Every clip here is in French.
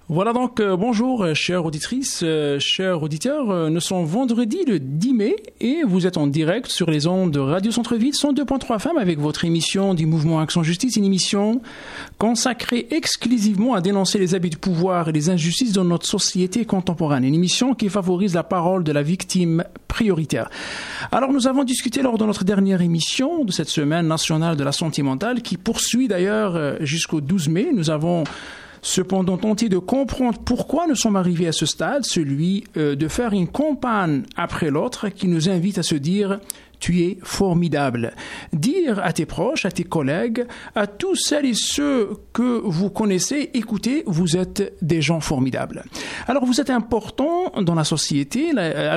Voilà donc, bonjour chères auditrices, chers auditeurs, nous sommes vendredi le 10 mai et vous êtes en direct sur les ondes de Radio Centre-Ville 102.3 FM avec votre émission du Mouvement Action Justice, une émission consacrée exclusivement à dénoncer les abus de pouvoir et les injustices dans notre société contemporaine, une émission qui favorise la parole de la victime prioritaire. Alors nous avons discuté lors de notre dernière émission de cette semaine nationale de la santé mentale qui poursuit d'ailleurs jusqu'au 12 mai. Nous avons cependant tenter de comprendre pourquoi nous sommes arrivés à ce stade, celui de faire une campagne après l'autre qui nous invite à se dire « Tu es formidable ». Dire à tes proches, à tes collègues, à tous celles et ceux que vous connaissez, écoutez, vous êtes des gens formidables. Alors vous êtes important dans la société,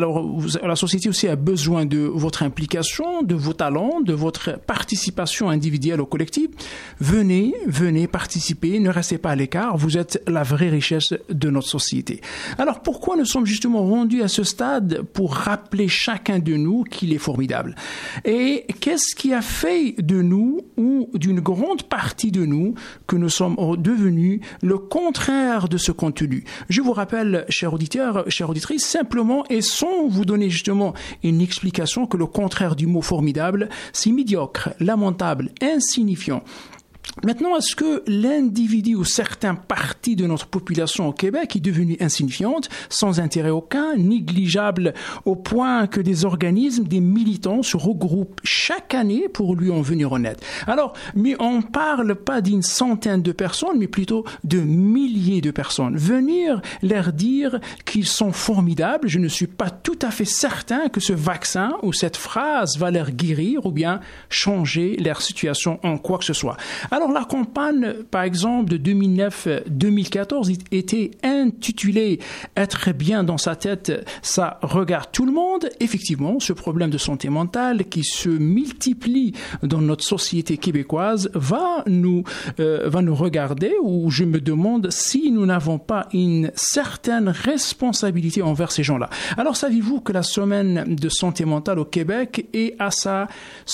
la société aussi a besoin de votre implication, de vos talents, de votre participation individuelle au collectif. Venez participer, ne restez pas à l'écart, vous êtes la vraie richesse de notre société. Alors pourquoi nous sommes justement rendus à ce stade pour rappeler chacun de nous qu'il est formidable? Et qu'est-ce qui a fait de nous, ou d'une grande partie de nous, que nous sommes devenus le contraire de ce contenu? Je vous rappelle, chers auditeurs, chères auditrices, simplement et sans vous donner justement une explication, que le contraire du mot formidable, c'est médiocre, lamentable, insignifiant. Maintenant, est-ce que l'individu ou certaines parties de notre population au Québec est devenue insignifiante, sans intérêt aucun, négligeable, au point que des organismes, des militants se regroupent chaque année pour lui en venir en aide? Alors, mais on ne parle pas d'une centaine de personnes, mais plutôt de milliers de personnes. Venir leur dire qu'ils sont formidables, je ne suis pas tout à fait certain que ce vaccin ou cette phrase va leur guérir ou bien changer leur situation en quoi que ce soit. Alors, la campagne, par exemple, de 2009-2014 était intitulée « Être bien dans sa tête, ça regarde tout le monde ». Effectivement, ce problème de santé mentale qui se multiplie dans notre société québécoise va nous regarder, ou je me demande si nous n'avons pas une certaine responsabilité envers ces gens-là. Alors, saviez-vous que la semaine de santé mentale au Québec est à sa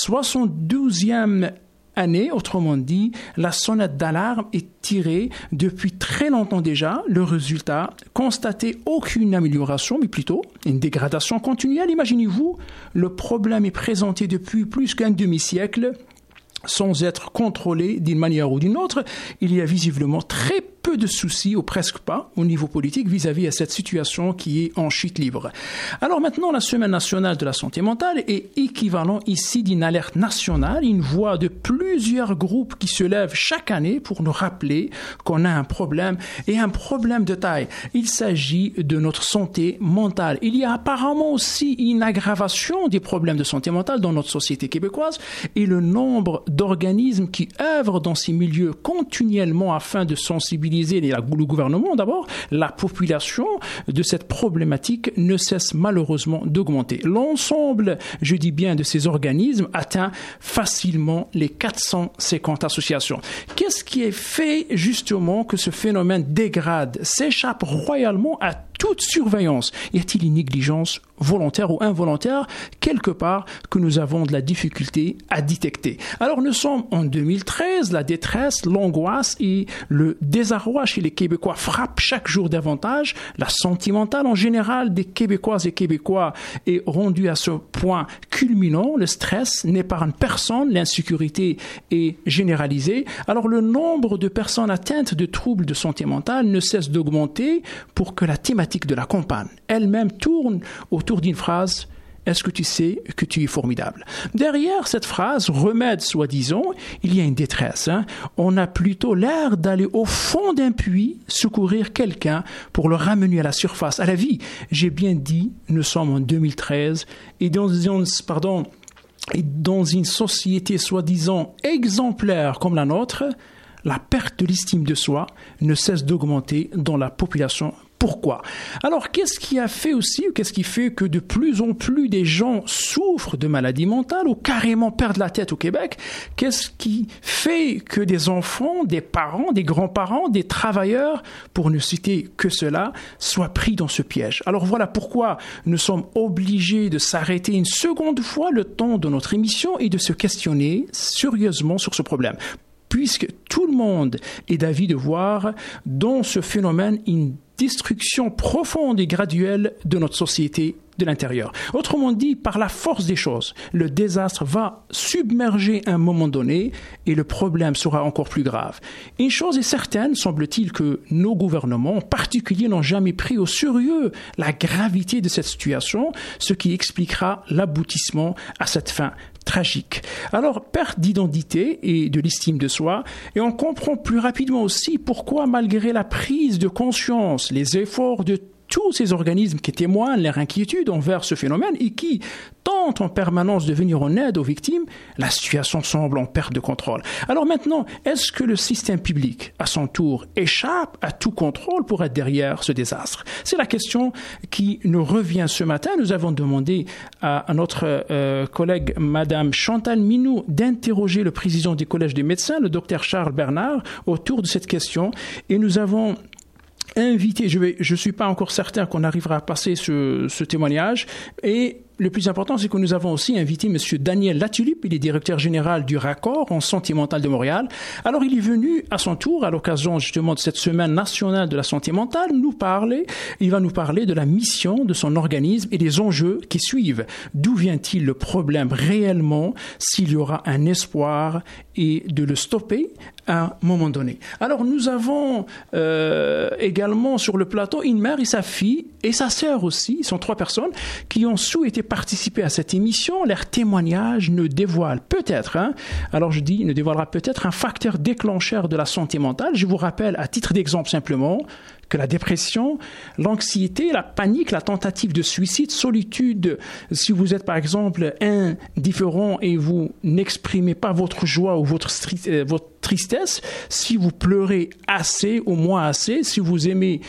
72e année, autrement dit, la sonnette d'alarme est tirée depuis très longtemps déjà. Le résultat, constater aucune amélioration, mais plutôt une dégradation continuelle. Imaginez-vous, le problème est présenté depuis plus qu'un demi-siècle sans être contrôlé d'une manière ou d'une autre. Il y a visiblement très peu de soucis, ou presque pas, au niveau politique vis-à-vis de cette situation qui est en chute libre. Alors maintenant, la Semaine nationale de la santé mentale est équivalent ici d'une alerte nationale, une voix de plusieurs groupes qui se lèvent chaque année pour nous rappeler qu'on a un problème, et un problème de taille. Il s'agit de notre santé mentale. Il y a apparemment aussi une aggravation des problèmes de santé mentale dans notre société québécoise, et le nombre d'organismes qui œuvrent dans ces milieux continuellement afin de sensibiliser le gouvernement d'abord, la population de cette problématique ne cesse malheureusement d'augmenter. L'ensemble, je dis bien, de ces organismes atteint facilement les 450 associations. Qu'est-ce qui est fait justement que ce phénomène dégrade, s'échappe royalement à toute surveillance? Y a-t-il une négligence volontaire ou involontaire quelque part que nous avons de la difficulté à détecter? Alors nous sommes en 2013, la détresse, l'angoisse et le désarroi chez les Québécois frappent chaque jour davantage. La santé mentale en général des Québécoises et Québécois est rendue à ce point culminant. Le stress n'épargne personne, l'insécurité est généralisée. Alors le nombre de personnes atteintes de troubles de santé mentale ne cesse d'augmenter pour que la thématique de la campagne elle-même tourne autour d'une phrase: est-ce que tu sais que tu es formidable? Derrière cette phrase, remède soi-disant, il y a une détresse. On a plutôt l'air d'aller au fond d'un puits secourir quelqu'un pour le ramener à la surface, à la vie. J'ai bien dit, nous sommes en 2013 et dans une société soi-disant exemplaire comme la nôtre, la perte de l'estime de soi ne cesse d'augmenter dans la population. Pourquoi? Alors, qu'est-ce qui fait que de plus en plus des gens souffrent de maladies mentales ou carrément perdent la tête au Québec? Qu'est-ce qui fait que des enfants, des parents, des grands-parents, des travailleurs, pour ne citer que cela, soient pris dans ce piège? Alors voilà pourquoi nous sommes obligés de s'arrêter une seconde fois le temps de notre émission et de se questionner sérieusement sur ce problème. puisque tout le monde est d'avis de voir dans ce phénomène une destruction profonde et graduelle de notre société de l'intérieur. Autrement dit, par la force des choses, le désastre va submerger à un moment donné et le problème sera encore plus grave. Une chose est certaine, semble-t-il que nos gouvernements, en particulier, n'ont jamais pris au sérieux la gravité de cette situation, ce qui expliquera l'aboutissement à cette fin tragique. Alors, perte d'identité et de l'estime de soi, et on comprend plus rapidement aussi pourquoi, malgré la prise de conscience, les efforts de tous ces organismes qui témoignent leur inquiétude envers ce phénomène et qui tentent en permanence de venir en aide aux victimes, la situation semble en perte de contrôle. Alors maintenant, est-ce que le système public, à son tour, échappe à tout contrôle pour être derrière ce désastre? C'est la question qui nous revient ce matin. Nous avons demandé à notre collègue Madame Chantal Minou d'interroger le président du Collège des médecins, le docteur Charles Bernard, autour de cette question, et nous avons invité, je suis pas encore certain qu'on arrivera à passer ce témoignage, et le plus important, c'est que nous avons aussi invité M. Daniel Latulippe, il est directeur général du Raccord en santé mentale de Montréal. Alors, il est venu à son tour, à l'occasion justement de cette semaine nationale de la santé mentale, il va nous parler de la mission de son organisme et des enjeux qui suivent. D'où vient-il le problème réellement, s'il y aura un espoir et de le stopper à un moment donné. Alors, nous avons également sur le plateau une mère et sa fille et sa sœur aussi, ils sont 3 personnes qui ont souhaité participer à cette émission. Leur témoignage ne dévoile peut-être, alors je dis ne dévoilera peut-être un facteur déclencheur de la santé mentale. Je vous rappelle à titre d'exemple simplement que la dépression, l'anxiété, la panique, la tentative de suicide, solitude, si vous êtes par exemple indifférent et vous n'exprimez pas votre joie ou votre tristesse, si vous pleurez assez ou moins assez, si vous aimez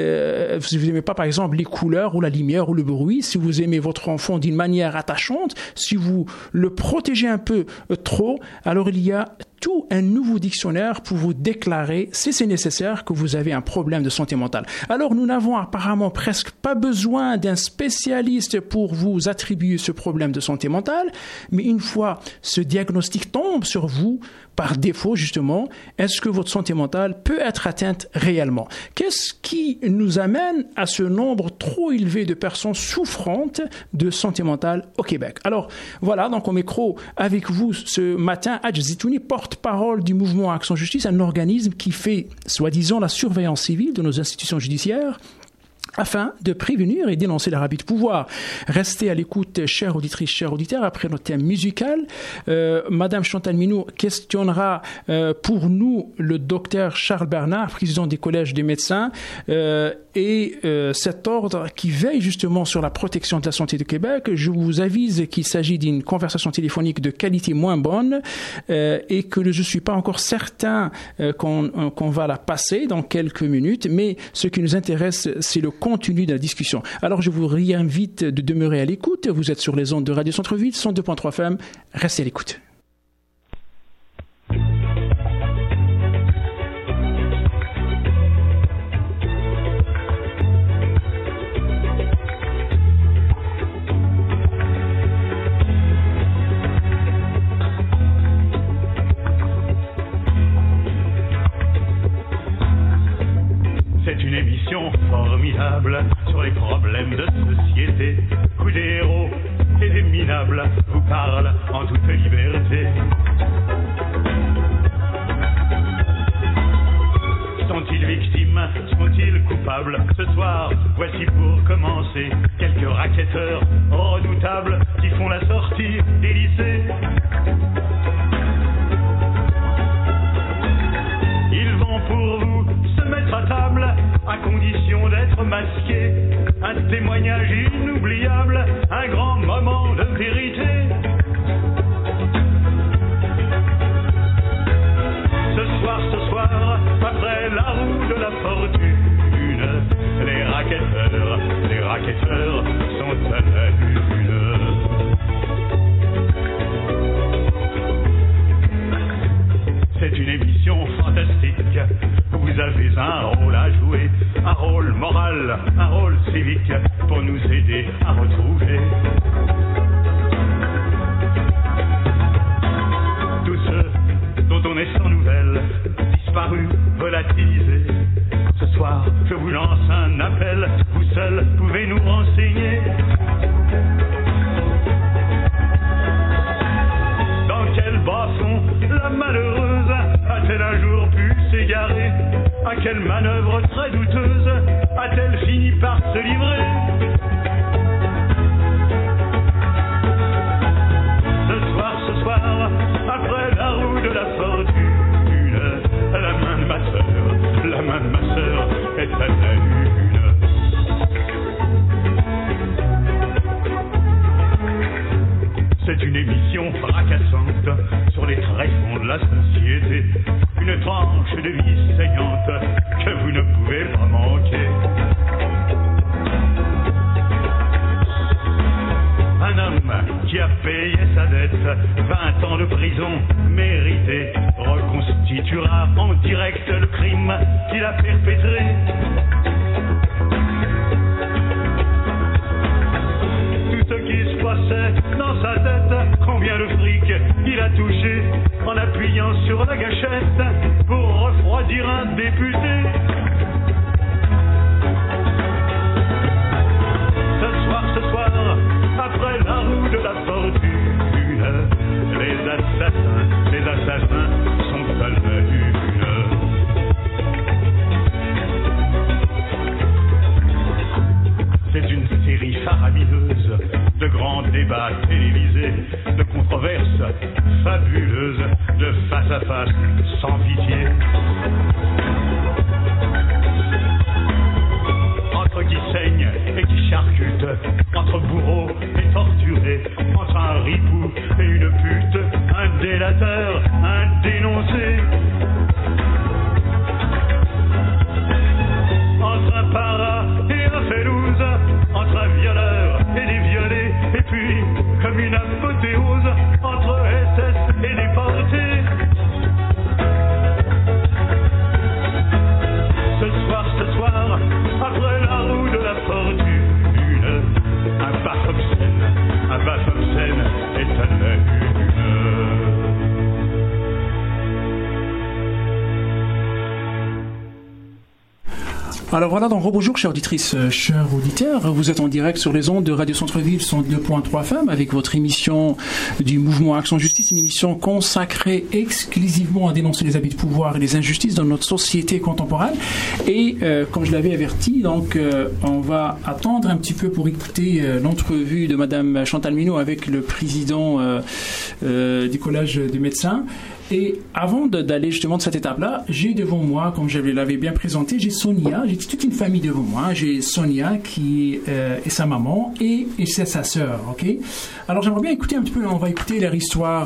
pas par exemple les couleurs ou la lumière ou le bruit, si vous aimez votre enfant d'une manière attachante, si vous le protégez un peu trop, alors il y a tout un nouveau dictionnaire pour vous déclarer, si c'est nécessaire, que vous avez un problème de santé mentale. Alors, nous n'avons apparemment presque pas besoin d'un spécialiste pour vous attribuer ce problème de santé mentale, mais une fois ce diagnostic tombe sur vous, par défaut, justement, est-ce que votre santé mentale peut être atteinte réellement? Qu'est-ce qui nous amène à ce nombre trop élevé de personnes souffrantes de santé mentale au Québec? Alors, voilà, donc au micro, avec vous ce matin, Hadj Zitouni, porte-parole du mouvement Action Justice, un organisme qui fait, soi-disant, la surveillance civile de nos institutions judiciaires, afin de prévenir et dénoncer les abus de pouvoir. Restez à l'écoute, chères auditrices, chers auditeurs, après notre thème musical. Madame Chantal Minou questionnera pour nous le docteur Charles Bernard, président des collèges des médecins, et cet ordre qui veille justement sur la protection de la santé du Québec. Je vous avise qu'il s'agit d'une conversation téléphonique de qualité moins bonne et que je ne suis pas encore certain qu'on va la passer dans quelques minutes, mais ce qui nous intéresse, c'est le contenu de la discussion. Alors, je vous réinvite de demeurer à l'écoute. Vous êtes sur les ondes de Radio Centre-Ville, 102.3 FM. Restez à l'écoute. C'est une émission formidable sur les problèmes de société où des héros et des minables vous parlent en toute liberté. Sont-ils victimes? Sont-ils coupables? Ce soir, voici pour commencer quelques racketteurs redoutables qui font la sortie des lycées. Ils vont pour vous se mettre à table à condition d'être masqués. Un témoignage inoubliable, un grand moment de vérité. Ce soir, après la roue de la fortune, les racketteurs sont à la lune. C'est une émission fantastique. Vous avez un rôle à jouer, un rôle moral, un rôle civique, pour nous aider à retrouver tous ceux dont on est sans nouvelles. volatilisé. Ce soir, je vous lance un appel, vous seul pouvez nous renseigner. Dans quel basson la malheureuse a-t-elle un jour pu s'égarer? À quelle manœuvre très douteuse a-t-elle fini par se livrer? Ce soir, après la roue de la fortune, la main de ma sœur est à la lune. C'est une émission fracassante sur les tréfonds de la société, une tranche de vie saignante que vous ne pouvez pas manquer. Un homme qui a payé sa dette, 20 ans de prison méritée, reconstituera en direct le crime qu'il a perpétré. Tout ce qui se passait dans sa tête, combien de fric il a touché en appuyant sur la gâchette pour refroidir un député. Ce soir, après la roue de la fortune, les assassins sont à la lune. C'est une série faramineuse de grands débats télévisés, de controverses fabuleuses, de face à face sans pitié. Entre qui saigne et qui charcute, entre bourreau et torturé, entre un ripou et une pute, un délateur, un dénoncé, entre un para et un félouse, entre un violeur et des violés, et puis, comme une apothéose, entre SS et déportés. Ce soir, après la roue de la fortune, un baf obscène est à la lune. Alors voilà, donc bonjour chères auditrices, chers auditeurs, vous êtes en direct sur les ondes de Radio Centre-Ville 102.3 FM avec votre émission du mouvement Action Justice, une émission consacrée exclusivement à dénoncer les abus de pouvoir et les injustices dans notre société contemporaine. Et comme je l'avais averti, donc on va attendre un petit peu pour écouter l'entrevue de Madame Chantal Minot avec le président du Collège des médecins. Et avant d'aller justement de cette étape-là, j'ai devant moi, comme je l'avais bien présenté, j'ai Sonia, j'ai toute une famille devant moi. J'ai Sonia qui est sa maman et c'est sa sœur, ok? Alors j'aimerais bien écouter un petit peu, on va écouter leur histoire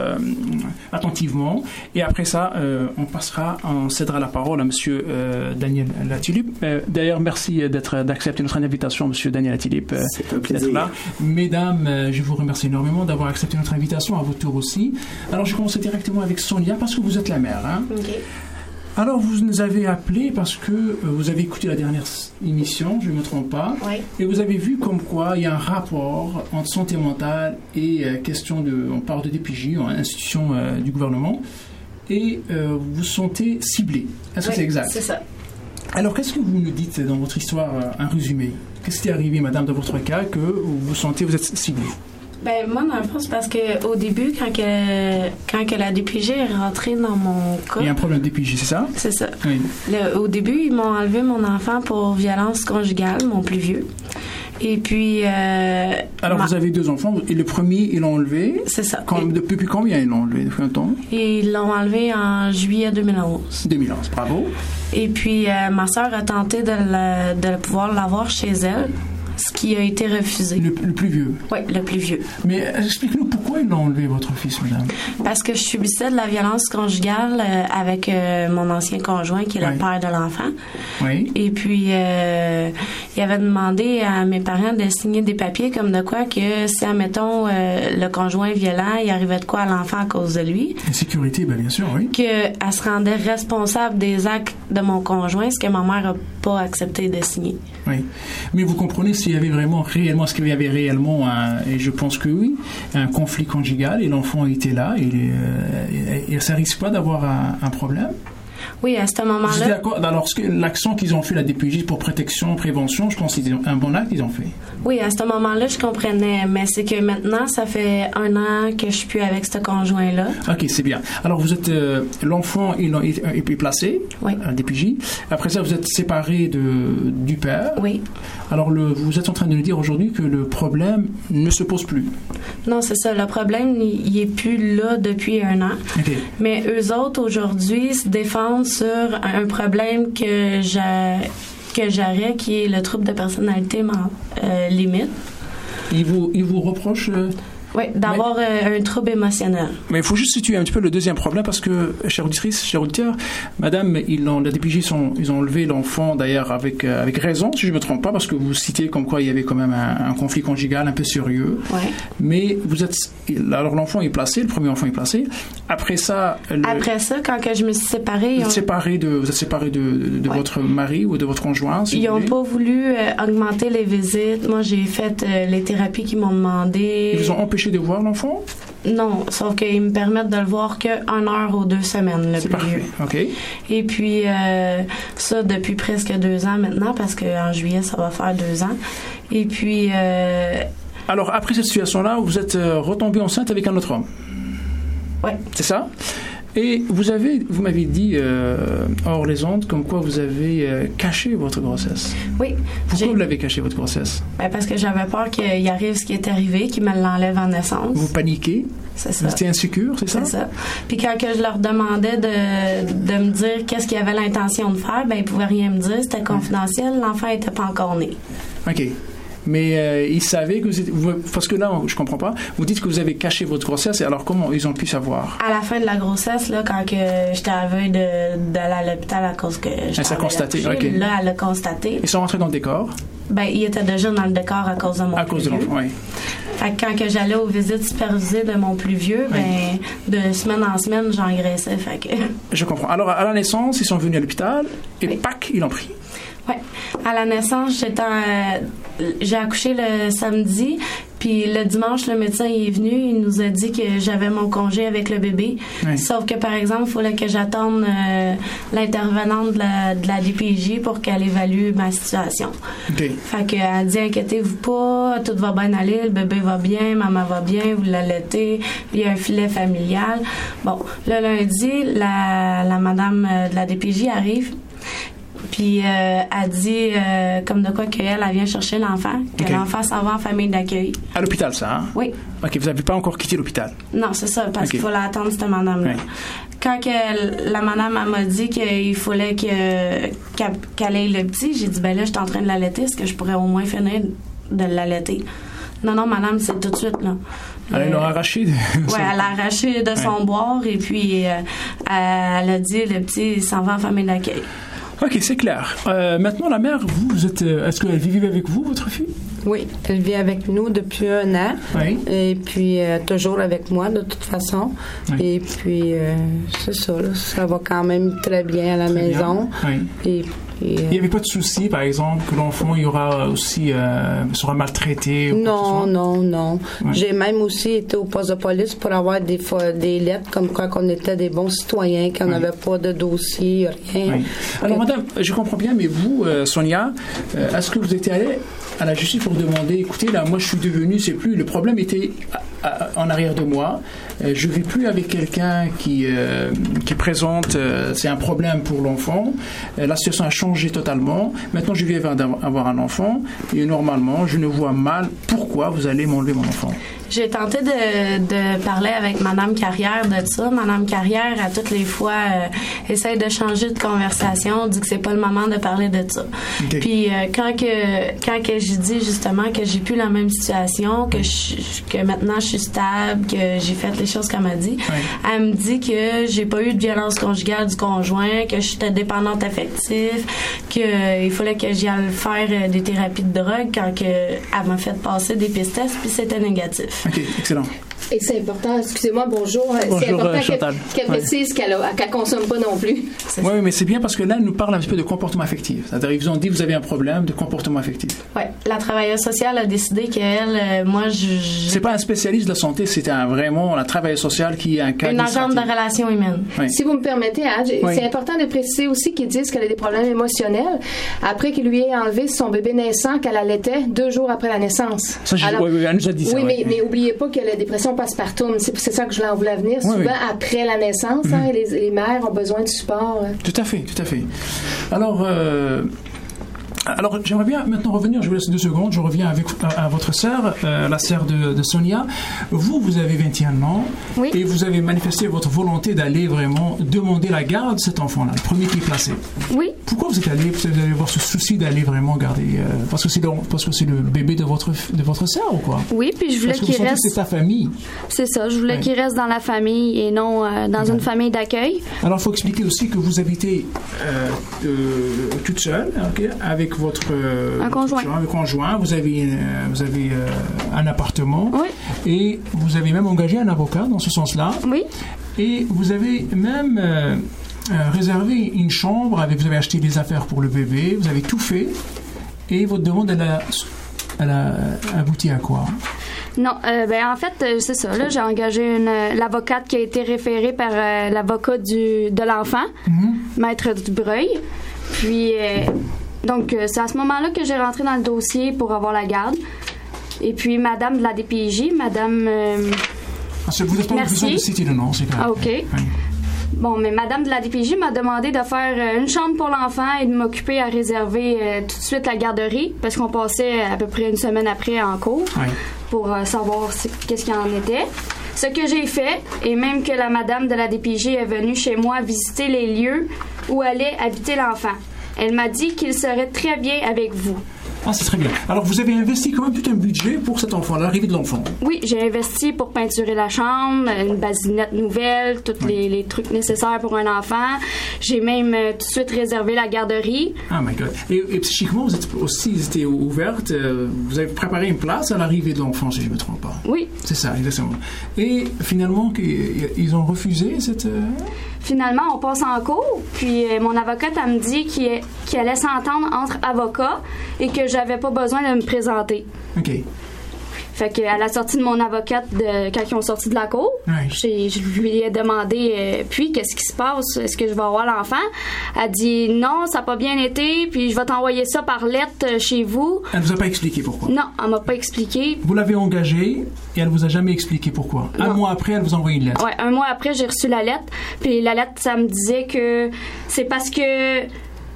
attentivement et après ça, on cédera la parole à Monsieur Daniel Latulippe. D'ailleurs, merci d'accepter notre invitation, Monsieur Daniel Latulippe, d'être là. Mesdames, je vous remercie énormément d'avoir accepté notre invitation, à votre tour aussi. Alors je commence directement avec Sonia parce que vous êtes la mère, hein? Okay. Alors vous nous avez appelé parce que vous avez écouté la dernière émission, je ne me trompe pas, oui. Et vous avez vu comme quoi il y a un rapport entre santé mentale et on parle de DPJ, institution du gouvernement, et vous vous sentez ciblé. Est-ce que c'est exact? C'est ça. Alors qu'est-ce que vous nous dites dans votre histoire, un résumé? Qu'est-ce qui est arrivé, madame, dans votre cas, que vous sentez vous êtes ciblé? Ben moi, dans le fond, c'est parce qu'au début, quand la DPJ est rentrée dans mon cas... Il y a un problème de DPJ, c'est ça? C'est ça. Oui. Au début, ils m'ont enlevé mon enfant pour violence conjugale, mon plus vieux. Et puis... Alors, vous avez 2 enfants, et le premier, ils l'ont enlevé? C'est ça. Depuis combien ils l'ont enlevé? Depuis un temps? Ils l'ont enlevé en juillet 2011. 2011, bravo. Et puis, ma sœur a tenté de pouvoir l'avoir chez elle. Ce qui a été refusé. Le plus vieux? Oui, le plus vieux. Mais explique-nous pourquoi ils l'ont enlevé, votre fils, madame? Parce que je subissais de la violence conjugale avec mon ancien conjoint, qui est le père de l'enfant. Oui. Et puis, il avait demandé à mes parents de signer des papiers comme de quoi que si, admettons, le conjoint est violent, il arrivait de quoi à l'enfant à cause de lui. La sécurité, bien sûr, oui. Qu'elle se rendait responsable des actes de mon conjoint, ce que ma mère n'a pas accepté de signer. Oui. Mais vous comprenez s'il y avait est-ce qu'il y avait réellement, et je pense que oui, un conflit conjugal et l'enfant était là et ça risque pas d'avoir un problème? Oui, à ce moment-là. Vous étiez d'accord? Alors, l'action qu'ils ont fait, la DPJ, pour protection, prévention, je pense qu'ils ont un bon acte qu'ils ont fait. Oui, à ce moment-là, je comprenais. Mais c'est que maintenant, ça fait 1 an que je suis plus avec ce conjoint-là. OK, c'est bien. Alors, vous êtes... l'enfant, il est placé à la DPJ. Après ça, vous êtes séparés du père. Oui. Alors, vous êtes en train de nous dire aujourd'hui que le problème ne se pose plus. Non, c'est ça. Le problème, il est plus là depuis 1 an. Okay. Mais eux autres, aujourd'hui, se défendent sur un problème que j'aurais, qui est le trouble de personnalité limite. Ils vous reprochent... Oui, d'avoir un trouble émotionnel. Mais il faut juste situer un petit peu le deuxième problème parce que, chère auditrice, cher auditeur, madame, la DPJ, ils ont enlevé l'enfant d'ailleurs avec raison, si je ne me trompe pas, parce que vous citez comme quoi il y avait quand même un conflit conjugal un peu sérieux. Oui. Mais alors l'enfant est placé, le premier enfant est placé. Après ça... Après ça, quand que je me suis séparée... Vous êtes séparé de votre mari ou de votre conjoint, si ils vous voulez. n'ont pas voulu augmenter les visites. Moi, j'ai fait les thérapies qu'ils m'ont demandé. Ils vous ont empêché de voir l'enfant? Non, sauf qu'ils me permettent de le voir que 1 heure ou 2 semaines, le C'est plus parfait, vieux. OK. Et puis, ça, depuis presque 2 ans maintenant, parce qu'en juillet, ça va faire 2 ans. Et puis... Alors, après cette situation-là, vous êtes retombée enceinte avec un autre homme? Oui. C'est ça? Et vous m'avez dit hors les ondes comme quoi vous avez caché votre grossesse. Oui. Pourquoi vous l'avez caché, votre grossesse? Parce que j'avais peur qu'il arrive ce qui est arrivé, qu'il me l'enlève en naissance. Vous paniquez? C'est ça. Vous étiez insécure, c'est ça? C'est ça. Puis quand que je leur demandais de me dire qu'est-ce qu'ils avaient l'intention de faire, ils pouvaient rien me dire, c'était confidentiel, l'enfant n'était pas encore né. OK. Mais ils savaient que parce que là, je comprends pas. Vous dites que vous avez caché votre grossesse, et alors comment ils ont pu savoir? À la fin de la grossesse, là, quand que j'étais à veille d'aller à l'hôpital à cause que j'étais Elle s'est constatée, OK. Là, elle l'a constaté. Ils sont rentrés dans le décor? Ils étaient déjà dans le décor à cause de mon plus vieux. À cause de l'enfant, oui. Fait que quand que j'allais aux visites supervisées de mon plus vieux, de semaine en semaine, j'engraissais. Fait que... Je comprends. Alors, à la naissance, ils sont venus à l'hôpital, et pac, ils l'ont pris. Oui. À la naissance, j'ai accouché le samedi, puis le dimanche, le médecin est venu, il nous a dit que j'avais mon congé avec le bébé. Oui. Sauf que, par exemple, il fallait que j'attende l'intervenante de la DPJ pour qu'elle évalue ma situation. Okay. Fait qu'elle dit, inquiétez-vous pas, tout va bien aller, le bébé va bien, maman va bien, vous l'allaitez, il y a un filet familial. Bon, le lundi, la madame de la DPJ arrive. Puis elle dit comme de quoi qu'elle vient chercher l'enfant, que l'enfant s'en va en famille d'accueil. À l'hôpital, ça, hein? Oui. OK, vous n'avez pas encore quitté l'hôpital? Non, c'est ça, parce qu'il faut l'attendre, cette madame-là. Oui. Quand la madame m'a dit qu'il fallait qu'elle ait le petit, j'ai dit, là, je suis en train de l'allaiter, est-ce que je pourrais au moins finir de l'allaiter? Non, madame, c'est tout de suite, là. Elle l'a arraché Oui, elle l'a arraché de son boire, et puis elle a dit, le petit, il s'en va en famille d'accueil. OK, c'est clair. Maintenant, la mère, vous êtes... est-ce qu'elle vit avec vous, votre fille? Oui, elle vit avec nous depuis 1 an. Oui. Et puis, toujours avec moi, de toute façon. Oui. Et puis, c'est ça, là, ça va quand même très bien à la maison. Oui. Et il n'y avait pas de souci, par exemple, que l'enfant sera maltraité? Non. Ouais. J'ai même aussi été au poste de police pour avoir des lettres comme quoi qu'on était des bons citoyens, qu'on n'avait pas de dossier, rien. Oui. Alors, madame, je comprends bien, mais vous, Sonia, est-ce que vous étiez allée à la justice pour demander, écoutez, là, moi, je suis devenue, c'est plus, le problème était en arrière de moi, je vis plus avec quelqu'un qui présente, c'est un problème pour l'enfant, la situation a changé totalement, maintenant je viens d'avoir un enfant, et normalement, je ne vois mal pourquoi vous allez m'enlever mon enfant. J'ai tenté de parler avec Madame Carrière de ça. Madame Carrière, à toutes les fois, essaye de changer de conversation, dit que c'est pas le moment de parler de ça. Okay. Puis quand que je dis justement que j'ai plus la même situation, que maintenant je suis stable, que j'ai fait les choses qu'elle m'a dit, elle me dit que j'ai pas eu de violence conjugale du conjoint, que j'étais dépendante affective, qu'il fallait que j'y aille faire des thérapies de drogue quand elle m'a fait passer des pistes tests, puis c'était négatif. OK, excellent. Et c'est important, excusez-moi, bonjour. C'est important qu'elle précise qu'elle consomme pas non plus. Oui, mais c'est bien parce que là, elle nous parle un petit peu de comportement affectif. C'est-à-dire, ils vous ont dit vous avez un problème de comportement affectif. Oui, la travailleuse sociale a décidé qu'elle, moi, c'est pas un spécialiste de la santé, c'est vraiment la travailleuse sociale qui est un cas. Une agente de relations humaines. Oui. Si vous me permettez, c'est important de préciser aussi qu'ils disent qu'elle a des problèmes émotionnels après qu'il lui ait enlevé son bébé naissant qu'elle allaitait 2 jours après la naissance. Ça, elle nous a dit ça. Oui, mais n'oubliez pas que la dépression postpartum, c'est ça que je voulais en venir. Souvent, après la naissance, les mères ont besoin de support. Tout à fait. Alors, j'aimerais bien maintenant revenir, je vous laisse 2 secondes, je reviens à votre sœur, la sœur de Sonia. Vous avez 21 ans et vous avez manifesté votre volonté d'aller vraiment demander la garde de cet enfant-là, le premier qui est placé. Oui. Pourquoi vous allez avoir ce souci d'aller vraiment garder parce que c'est le bébé de votre sœur ou quoi? Oui, puis je voulais qu'il reste. C'est sa famille. C'est ça, je voulais qu'il reste dans la famille et non dans une famille d'accueil. Alors, il faut expliquer aussi que vous habitez toute seule, avec votre conjoint, vous avez un appartement et vous avez même engagé un avocat dans ce sens-là. Oui. Et vous avez même réservé une chambre, vous avez acheté des affaires pour le bébé, vous avez tout fait et votre demande elle a abouti à quoi? Non, en fait, c'est ça. Là, j'ai engagé l'avocate qui a été référée par l'avocat de l'enfant, Maître Dubreuil. Puis donc, c'est à ce moment-là que j'ai rentré dans le dossier pour avoir la garde. Et puis, madame de la DPJ, madame... vous n'êtes pas besoin de citer le nom, c'est clair. Ah, OK. Oui. Bon, mais madame de la DPJ m'a demandé de faire une chambre pour l'enfant et de m'occuper à réserver tout de suite la garderie, parce qu'on passait à peu près une semaine après en cours pour savoir qu'est-ce qu'il en était. Ce que j'ai fait, et même que la madame de la DPJ est venue chez moi visiter les lieux où allait habiter l'enfant. Elle m'a dit qu'il serait très bien avec vous. Ah, c'est très bien. Alors, vous avez investi quand même tout un budget pour cet enfant, l'arrivée de l'enfant. Oui, j'ai investi pour peinturer la chambre, une basinette nouvelle, tous les trucs nécessaires pour un enfant. J'ai même tout de suite réservé la garderie. Ah, my God. Et psychiquement, vous étiez ouverte. Vous avez préparé une place à l'arrivée de l'enfant, si je ne me trompe pas. Oui. C'est ça, exactement. Et finalement, ils ont refusé cette... Finalement, on passe en cours, puis mon avocate, elle me dit qu'il allait s'entendre entre avocats et que j'avais pas besoin de me présenter. OK. Fait qu'à la sortie de mon avocate, quand ils ont sorti de la cour, je lui ai demandé puis qu'est-ce qui se passe? Est-ce que je vais avoir l'enfant? Elle dit non, ça n'a pas bien été, puis je vais t'envoyer ça par lettre chez vous. Elle ne vous a pas expliqué pourquoi? Non, elle m'a pas expliqué. Vous l'avez engagée et elle ne vous a jamais expliqué pourquoi? Non. Un mois après, elle vous a envoyé une lettre? Oui, un mois après, j'ai reçu la lettre, puis la lettre, ça me disait que c'est parce que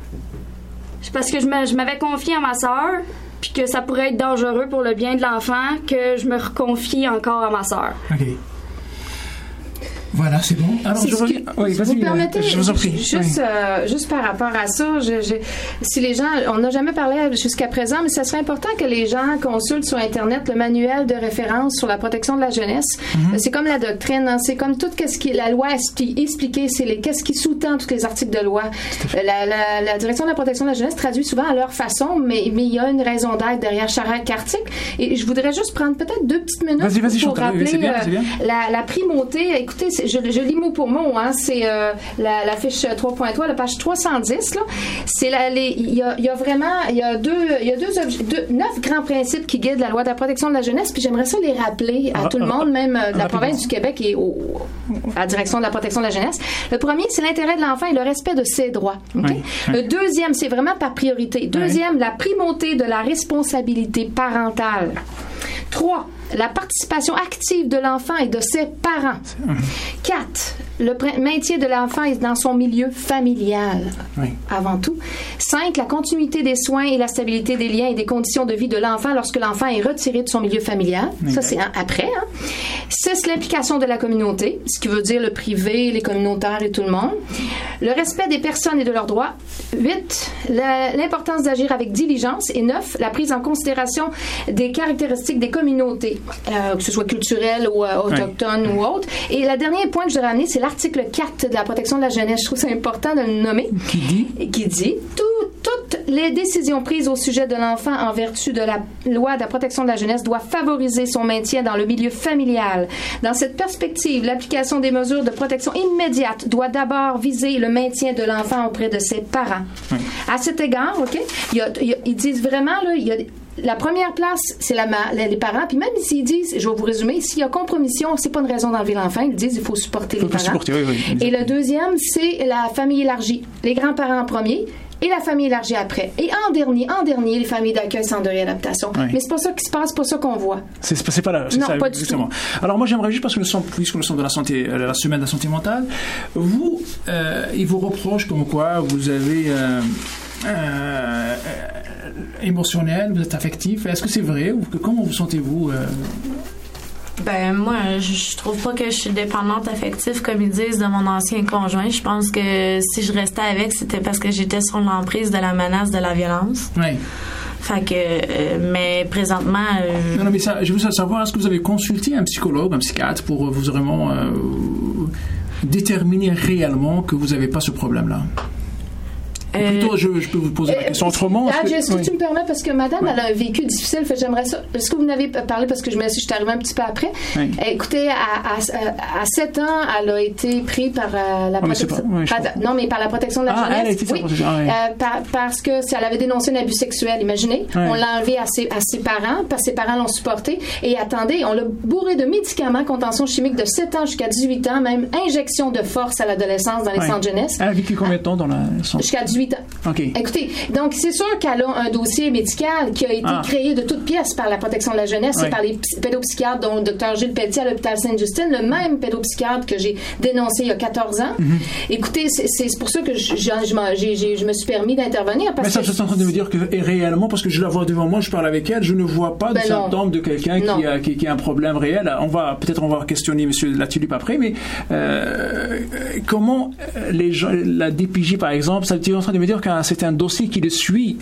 je m'avais confié à ma sœur, puis que ça pourrait être dangereux pour le bien de l'enfant, que je me reconfie encore à ma sœur. OK. Voilà, c'est bon. Alors, je reviens. Oui, vas-y, vous permettez, je vous en prie. Juste par rapport à ça, si les gens, on n'a jamais parlé jusqu'à présent, mais ça serait important que les gens consultent sur Internet le manuel de référence sur la protection de la jeunesse. C'est comme la doctrine, c'est comme tout ce qui la loi expliquée, qu'est-ce qui sous-tend tous les articles de loi. La direction de la protection de la jeunesse traduit souvent à leur façon, mais il y a une raison d'être derrière chaque article. Et je voudrais juste prendre peut-être 2 petites minutes pour rappeler la primauté. Écoutez, je lis mot pour mot, c'est la fiche 3.3, la page 310, là. C'est il y a vraiment, il y a 9 grands principes qui guident la loi de la protection de la jeunesse, puis j'aimerais ça les rappeler à tout le monde, même de la province du Québec et à la direction de la protection de la jeunesse. Le premier, c'est l'intérêt de l'enfant et le respect de ses droits. Okay? Le deuxième, c'est vraiment par priorité. Deuxième, la primauté de la responsabilité parentale. 3. La participation active de l'enfant et de ses parents. 4. Le maintien de l'enfant dans son milieu familial, avant tout. 5. La continuité des soins et la stabilité des liens et des conditions de vie de l'enfant lorsque l'enfant est retiré de son milieu familial. Ça, c'est après. 6. L'implication de la communauté, ce qui veut dire le privé, les communautaires et tout le monde. Le respect des personnes et de leurs droits. 8. L'importance d'agir avec diligence. Et 9. La prise en considération des caractéristiques des communautés, que ce soit culturelles ou autochtones ou autres. Et le dernier point que je voudrais amener, c'est l'article 4 de la protection de la jeunesse. Je trouve ça important de le nommer. Qui dit toute les décisions prises au sujet de l'enfant en vertu de la loi de la protection de la jeunesse doivent favoriser son maintien dans le milieu familial. Dans cette perspective, l'application des mesures de protection immédiate doit d'abord viser le maintien de l'enfant auprès de ses parents. Oui. À cet égard, OK, ils disent vraiment, là, il y a la première place, c'est les parents. Puis même s'ils disent, je vais vous résumer, s'il y a compromission, c'est pas une raison d'enlever l'enfant. Ils disent, il faut supporter les parents. Oui. Et le deuxième, c'est la famille élargie. Les grands-parents en premier et la famille élargie après. Et en dernier, les familles d'accueil, centre de réadaptation. Oui. Mais c'est pas ça qui se passe, pas ça qu'on voit. C'est pas là. Non, ça, pas du tout. Alors moi, j'aimerais juste, parce que puisque nous sommes de la santé, la semaine de la santé mentale, ils vous reprochent comme quoi vous avez émotionnel, vous êtes affectif. Est-ce que c'est vrai ou comment vous sentez-vous Ben moi, je trouve pas que je suis dépendante affective comme ils disent de mon ancien conjoint. Je pense que si je restais avec, c'était parce que j'étais sur l'emprise de la menace de la violence. Oui. Fait que, mais présentement... Non, mais ça, je veux savoir, est-ce que vous avez consulté un psychologue, un psychiatre pour vous vraiment déterminer réellement que vous n'avez pas ce problème-là? Plutôt, je peux vous poser la question autrement. Est-ce que tu me permets, parce que madame, elle a un vécu difficile, fait, j'aimerais ça. Est-ce que vous n'avez parlé, parce que je suis arrivée un petit peu après. Oui. Écoutez, à 7 ans, elle a été prise par la protection. Non, mais par la protection de la jeunesse. Elle a été parce que si elle avait dénoncé un abus sexuel, imaginez. Oui. On l'a enlevé à ses parents, parce que ses parents l'ont supporté. Et attendez, on l'a bourré de médicaments, contention chimique de 7 ans jusqu'à 18 ans, même injection de force à l'adolescence dans les centres jeunesse. Elle a vécu combien de temps dans la centre? Jusqu'à 18 ans. Okay. Écoutez, donc c'est sûr qu'elle a un dossier médical qui a été créé de toutes pièces par la protection de la jeunesse et par les pédopsychiatres, dont le Dr Gilles Pelletier à l'hôpital Sainte-Justine, le même pédopsychiatre que j'ai dénoncé il y a 14 ans. Mm-hmm. Écoutez, c'est pour ça que je me suis permis d'intervenir. Mais ça, je suis en train de me dire que réellement, parce que je la vois devant moi, je parle avec elle, je ne vois pas de symptômes de quelqu'un qui a un problème réel. On va questionner M. Latulippe après, mais comment les gens, la DPJ par exemple, ça veut en train de me dire que c'est un dossier qui le suit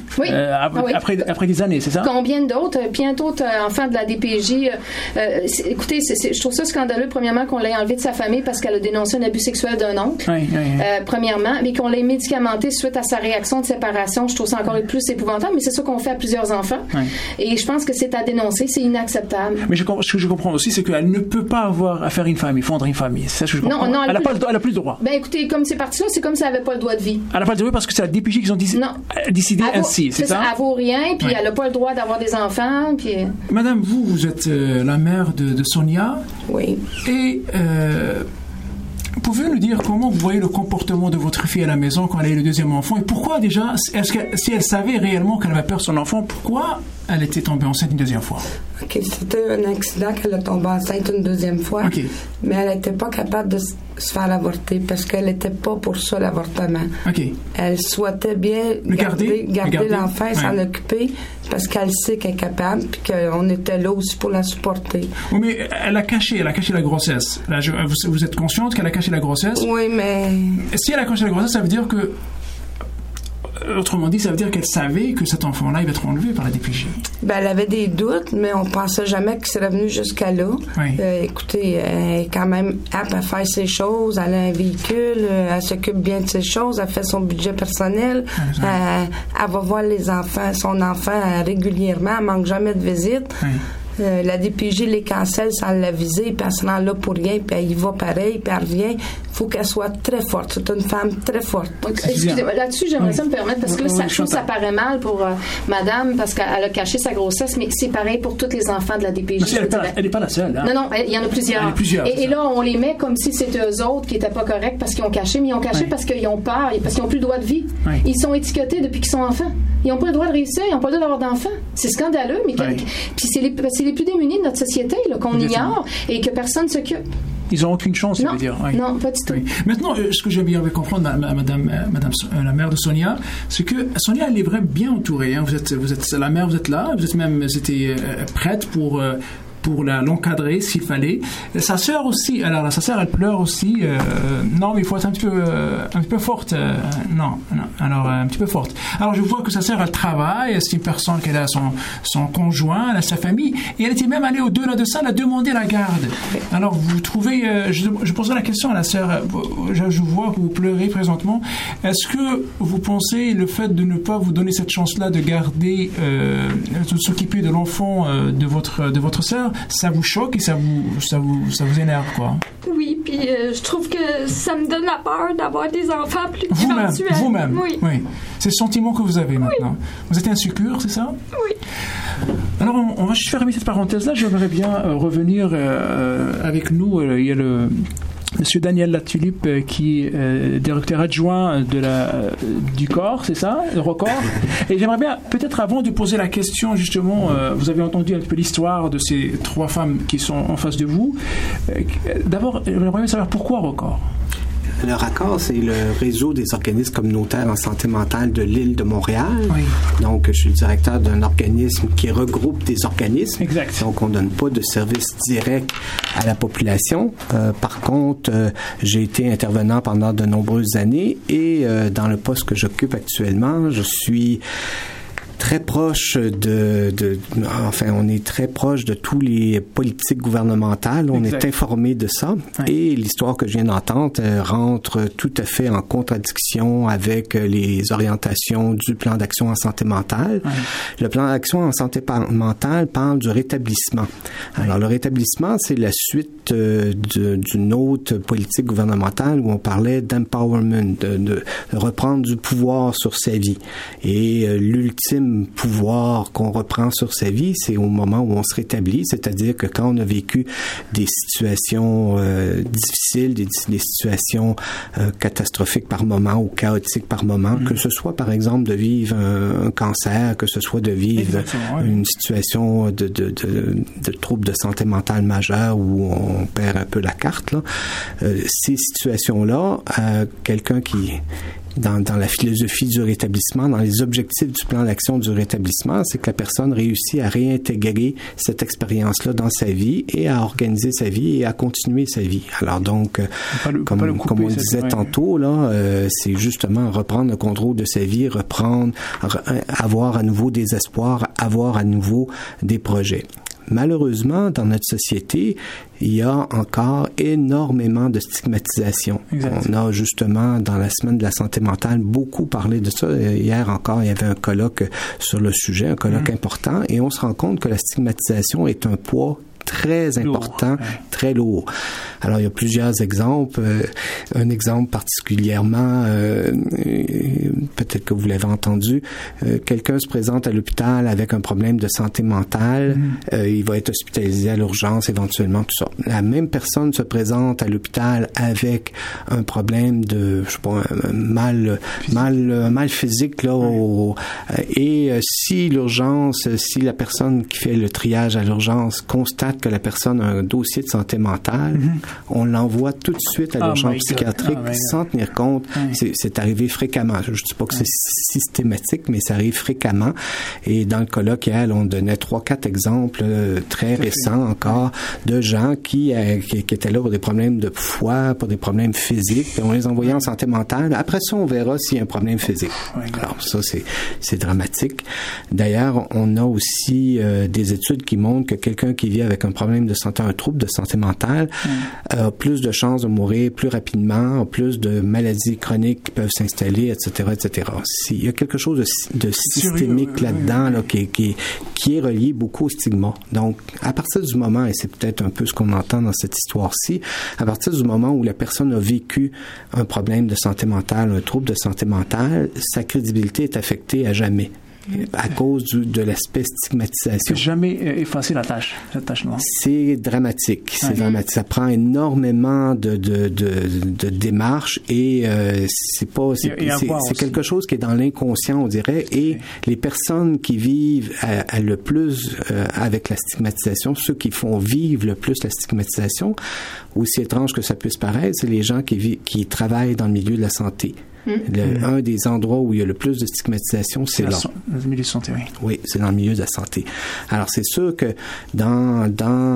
après des années, c'est ça? Combien d'autres? Bientôt enfants de la DPJ. Écoutez, je trouve ça scandaleux, premièrement, qu'on l'ait enlevé de sa famille parce qu'elle a dénoncé un abus sexuel d'un oncle. Premièrement, mais qu'on l'ait médicamenté suite à sa réaction de séparation. Je trouve ça encore plus épouvantable, mais c'est ça qu'on fait à plusieurs enfants. Et je pense que c'est à dénoncer, c'est inacceptable. Mais ce que je comprends aussi, c'est qu'elle ne peut pas avoir à faire une famille, fondre une famille. C'est ça que je comprends. Non, elle n'a plus le droit. Ben écoutez, comme c'est parti là, c'est comme si elle n'avait pas le droit de vie. Elle n'a pas le droit parce que c'est la DPJ qui ont décidé ainsi, c'est ça? Elle vaut rien, puis elle n'a pas le droit d'avoir des enfants. Puis... Madame, vous êtes la mère de Sonia. Oui. Et pouvez-vous nous dire comment vous voyez le comportement de votre fille à la maison quand elle a eu le deuxième enfant? Et pourquoi déjà, si elle savait réellement qu'elle avait peur de son enfant, pourquoi elle était tombée enceinte une deuxième fois? OK, c'était un accident qu'elle a tombé enceinte une deuxième fois. Okay. Mais elle n'était pas capable de se faire avorter parce qu'elle n'était pas pour ça, l'avortement. Okay. Elle souhaitait bien garder l'enfant et s'en occuper parce qu'elle sait qu'elle est capable puis qu'on était là aussi pour la supporter. Oui, mais elle a caché la grossesse. Là, vous êtes consciente qu'elle a caché la grossesse? Oui, mais... Si elle a caché la grossesse, ça veut dire que... Autrement dit, ça veut dire qu'elle savait que cet enfant-là, il va être enlevé par la DPJ. Ben, elle avait des doutes, mais on pensait jamais qu'il serait venu jusqu'à là. Oui. Écoutez, elle est quand même apte à faire ses choses. Elle a un véhicule, elle s'occupe bien de ses choses, elle fait son budget personnel. Elle va voir son enfant régulièrement, elle manque jamais de visite. Oui. La DPJ les cancelle sans l'aviser, puis elle se rend là pour rien, puis elle y va pareil, puis elle revient. Il faut qu'elle soit très forte. C'est une femme très forte. Excusez-moi, là-dessus, j'aimerais ça me permettre, parce que là, je trouve que ça paraît mal pour madame, parce qu'elle a caché sa grossesse, mais c'est pareil pour tous les enfants de la DPJ. Elle n'est pas la seule. Hein? Non, il y en a plusieurs. Et là, on les met comme si c'était eux autres qui n'étaient pas corrects parce qu'ils ont caché, mais ils ont caché parce qu'ils ont peur, parce qu'ils n'ont plus le droit de vie. Ils sont étiquetés depuis qu'ils sont enfants. Ils n'ont pas le droit de réussir, ils n'ont pas le droit d'avoir d'enfants. C'est scandaleux, mais puis c'est les plus démunis de notre société là, qu'on ignore et que personne ne s'occupe. Ils n'ont aucune chance, ça veut dire. Oui. Non, pas du tout. Oui. Maintenant, ce que j'aimerais bien comprendre, madame, la mère de Sonia, c'est que Sonia, elle est vraiment bien entourée. Hein. Vous êtes la mère, vous êtes là, vous êtes même prête pour pour l'encadrer s'il fallait. Sa sœur aussi, alors sa sœur elle pleure aussi. Non, mais il faut être un petit peu forte. Alors un petit peu forte. Alors je vois que sa sœur elle travaille, c'est une personne qu'elle a son conjoint, elle a sa famille, et elle était même allée au-delà de ça, elle a demandé la garde. Alors vous trouvez, je poserai la question à la sœur, je vois que vous pleurez présentement. Est-ce que vous pensez le fait de ne pas vous donner cette chance-là de garder, de s'occuper de l'enfant de votre sœur, ça vous choque et ça vous énerve, quoi? Oui, puis je trouve que ça me donne la peur d'avoir des enfants plus éventuels. Vous-même? Oui. C'est le sentiment que vous avez maintenant. Oui. Vous êtes insécure, c'est ça? Oui. Alors, on va juste fermer cette parenthèse-là. J'aimerais bien revenir avec nous. Il y a Monsieur Daniel Latulippe, qui est directeur adjoint du corps, c'est ça, le record. Et j'aimerais bien, peut-être avant de poser la question, justement, vous avez entendu un peu l'histoire de ces 3 femmes qui sont en face de vous. D'abord, j'aimerais bien savoir pourquoi record. Le RACOR, c'est le réseau des organismes communautaires en santé mentale de l'île de Montréal. Oui. Donc, je suis le directeur d'un organisme qui regroupe des organismes. Exact. Donc, on ne donne pas de service direct à la population. Par contre, j'ai été intervenant pendant de nombreuses années et dans le poste que j'occupe actuellement, je suis très proche on est très proche de tous les politiques gouvernementales. On est informé de ça. Ouais. Et l'histoire que je viens d'entendre rentre tout à fait en contradiction avec les orientations du plan d'action en santé mentale. Ouais. Le plan d'action en santé mentale parle du rétablissement. Alors, le rétablissement, c'est la suite d'une autre politique gouvernementale où on parlait d'empowerment, de reprendre du pouvoir sur sa vie. Et l'ultime pouvoir qu'on reprend sur sa vie, c'est au moment où on se rétablit, c'est-à-dire que quand on a vécu des situations difficiles, des situations catastrophiques par moment ou chaotiques par moment, que ce soit par exemple de vivre un cancer, que ce soit de vivre une situation de trouble de santé mentale majeur où on perd un peu la carte, là. Ces situations-là, quelqu'un qui dans la philosophie du rétablissement, dans les objectifs du plan d'action du rétablissement, c'est que la personne réussit à réintégrer cette expérience-là dans sa vie et à organiser sa vie et à continuer sa vie. Alors donc, comme on disait tantôt, là, c'est justement reprendre le contrôle de sa vie, avoir à nouveau des espoirs, avoir à nouveau des projets. Malheureusement, dans notre société, il y a encore énormément de stigmatisation. Exact. On a justement, dans la semaine de la santé mentale, beaucoup parlé de ça. Hier encore, il y avait un colloque sur le sujet, un colloque important, et on se rend compte que la stigmatisation est un poids très important, très lourd. Alors, il y a plusieurs exemples. Un exemple particulièrement, peut-être que vous l'avez entendu, quelqu'un se présente à l'hôpital avec un problème de santé mentale, il va être hospitalisé à l'urgence éventuellement, tout ça. La même personne se présente à l'hôpital avec un problème de, je sais pas, un mal physique, là, et si la personne qui fait le triage à l'urgence constate que la personne a un dossier de santé mentale, on l'envoie tout de suite à l'urgence psychiatrique sans tenir compte. C'est arrivé fréquemment. Je ne dis pas que c'est systématique, mais ça arrive fréquemment. Et dans le colloque, on donnait 3-4 exemples très récents encore de gens qui étaient là pour des problèmes de foie, pour des problèmes physiques. On les envoyait en santé mentale. Après ça, on verra s'il y a un problème physique. Alors ça, c'est dramatique. D'ailleurs, on a aussi des études qui montrent que quelqu'un qui vit avec un problème de santé, un trouble de santé mentale, a plus de chances de mourir plus rapidement, a plus de maladies chroniques qui peuvent s'installer, etc., etc. Il y a quelque chose de systémique là-dedans, là, qui est relié beaucoup au stigma. Donc, à partir du moment, et c'est peut-être un peu ce qu'on entend dans cette histoire-ci, à partir du moment où la personne a vécu un problème de santé mentale, un trouble de santé mentale, sa crédibilité est affectée à jamais. À cause de l'aspect stigmatisation. C'est jamais effacer la tâche noire. C'est dramatique. C'est dramatique. Ça prend énormément de démarches et c'est quelque chose qui est dans l'inconscient, on dirait. Et les personnes qui vivent le plus avec la stigmatisation, ceux qui font vivre le plus la stigmatisation, aussi étrange que ça puisse paraître, c'est les gens qui travaillent dans le milieu de la santé. Un des endroits où il y a le plus de stigmatisation, c'est là. Le milieu de santé, oui. Oui, c'est dans le milieu de la santé. Alors, c'est sûr que dans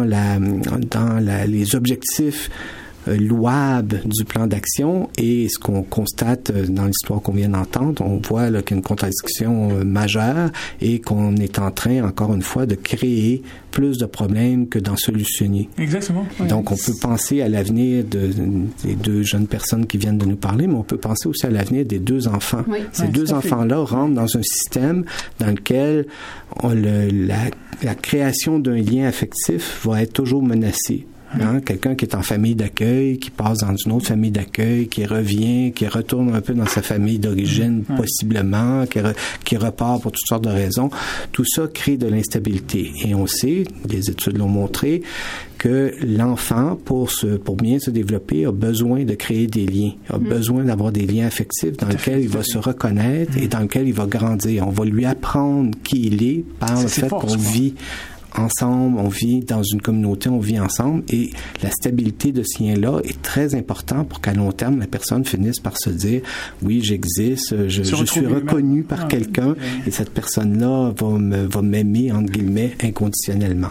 les objectifs louable du plan d'action et ce qu'on constate dans l'histoire qu'on vient d'entendre, on voit là, qu'il y a une contradiction majeure et qu'on est en train, encore une fois, de créer plus de problèmes que d'en solutionner. Exactement. Oui. Donc, on peut penser à l'avenir des deux jeunes personnes qui viennent de nous parler, mais on peut penser aussi à l'avenir des deux enfants. Oui. Ces deux enfants-là rentrent dans un système dans lequel la création d'un lien affectif va être toujours menacée. Quelqu'un qui est en famille d'accueil, qui passe dans une autre famille d'accueil, qui revient, qui retourne un peu dans sa famille d'origine, possiblement, qui repart pour toutes sortes de raisons. Tout ça crée de l'instabilité. Et on sait, les études l'ont montré, que l'enfant, pour bien se développer, a besoin de créer des liens, a besoin d'avoir des liens affectifs dans lesquels il va se reconnaître et dans lesquels il va grandir. On va lui apprendre qui il est par le fait qu'on vit ensemble, on vit dans une communauté, on vit ensemble et la stabilité de ce lien-là est très important pour qu'à long terme, la personne finisse par se dire « Oui, j'existe, je suis reconnu par quelqu'un et cette personne-là va m'aimer, entre guillemets, inconditionnellement. »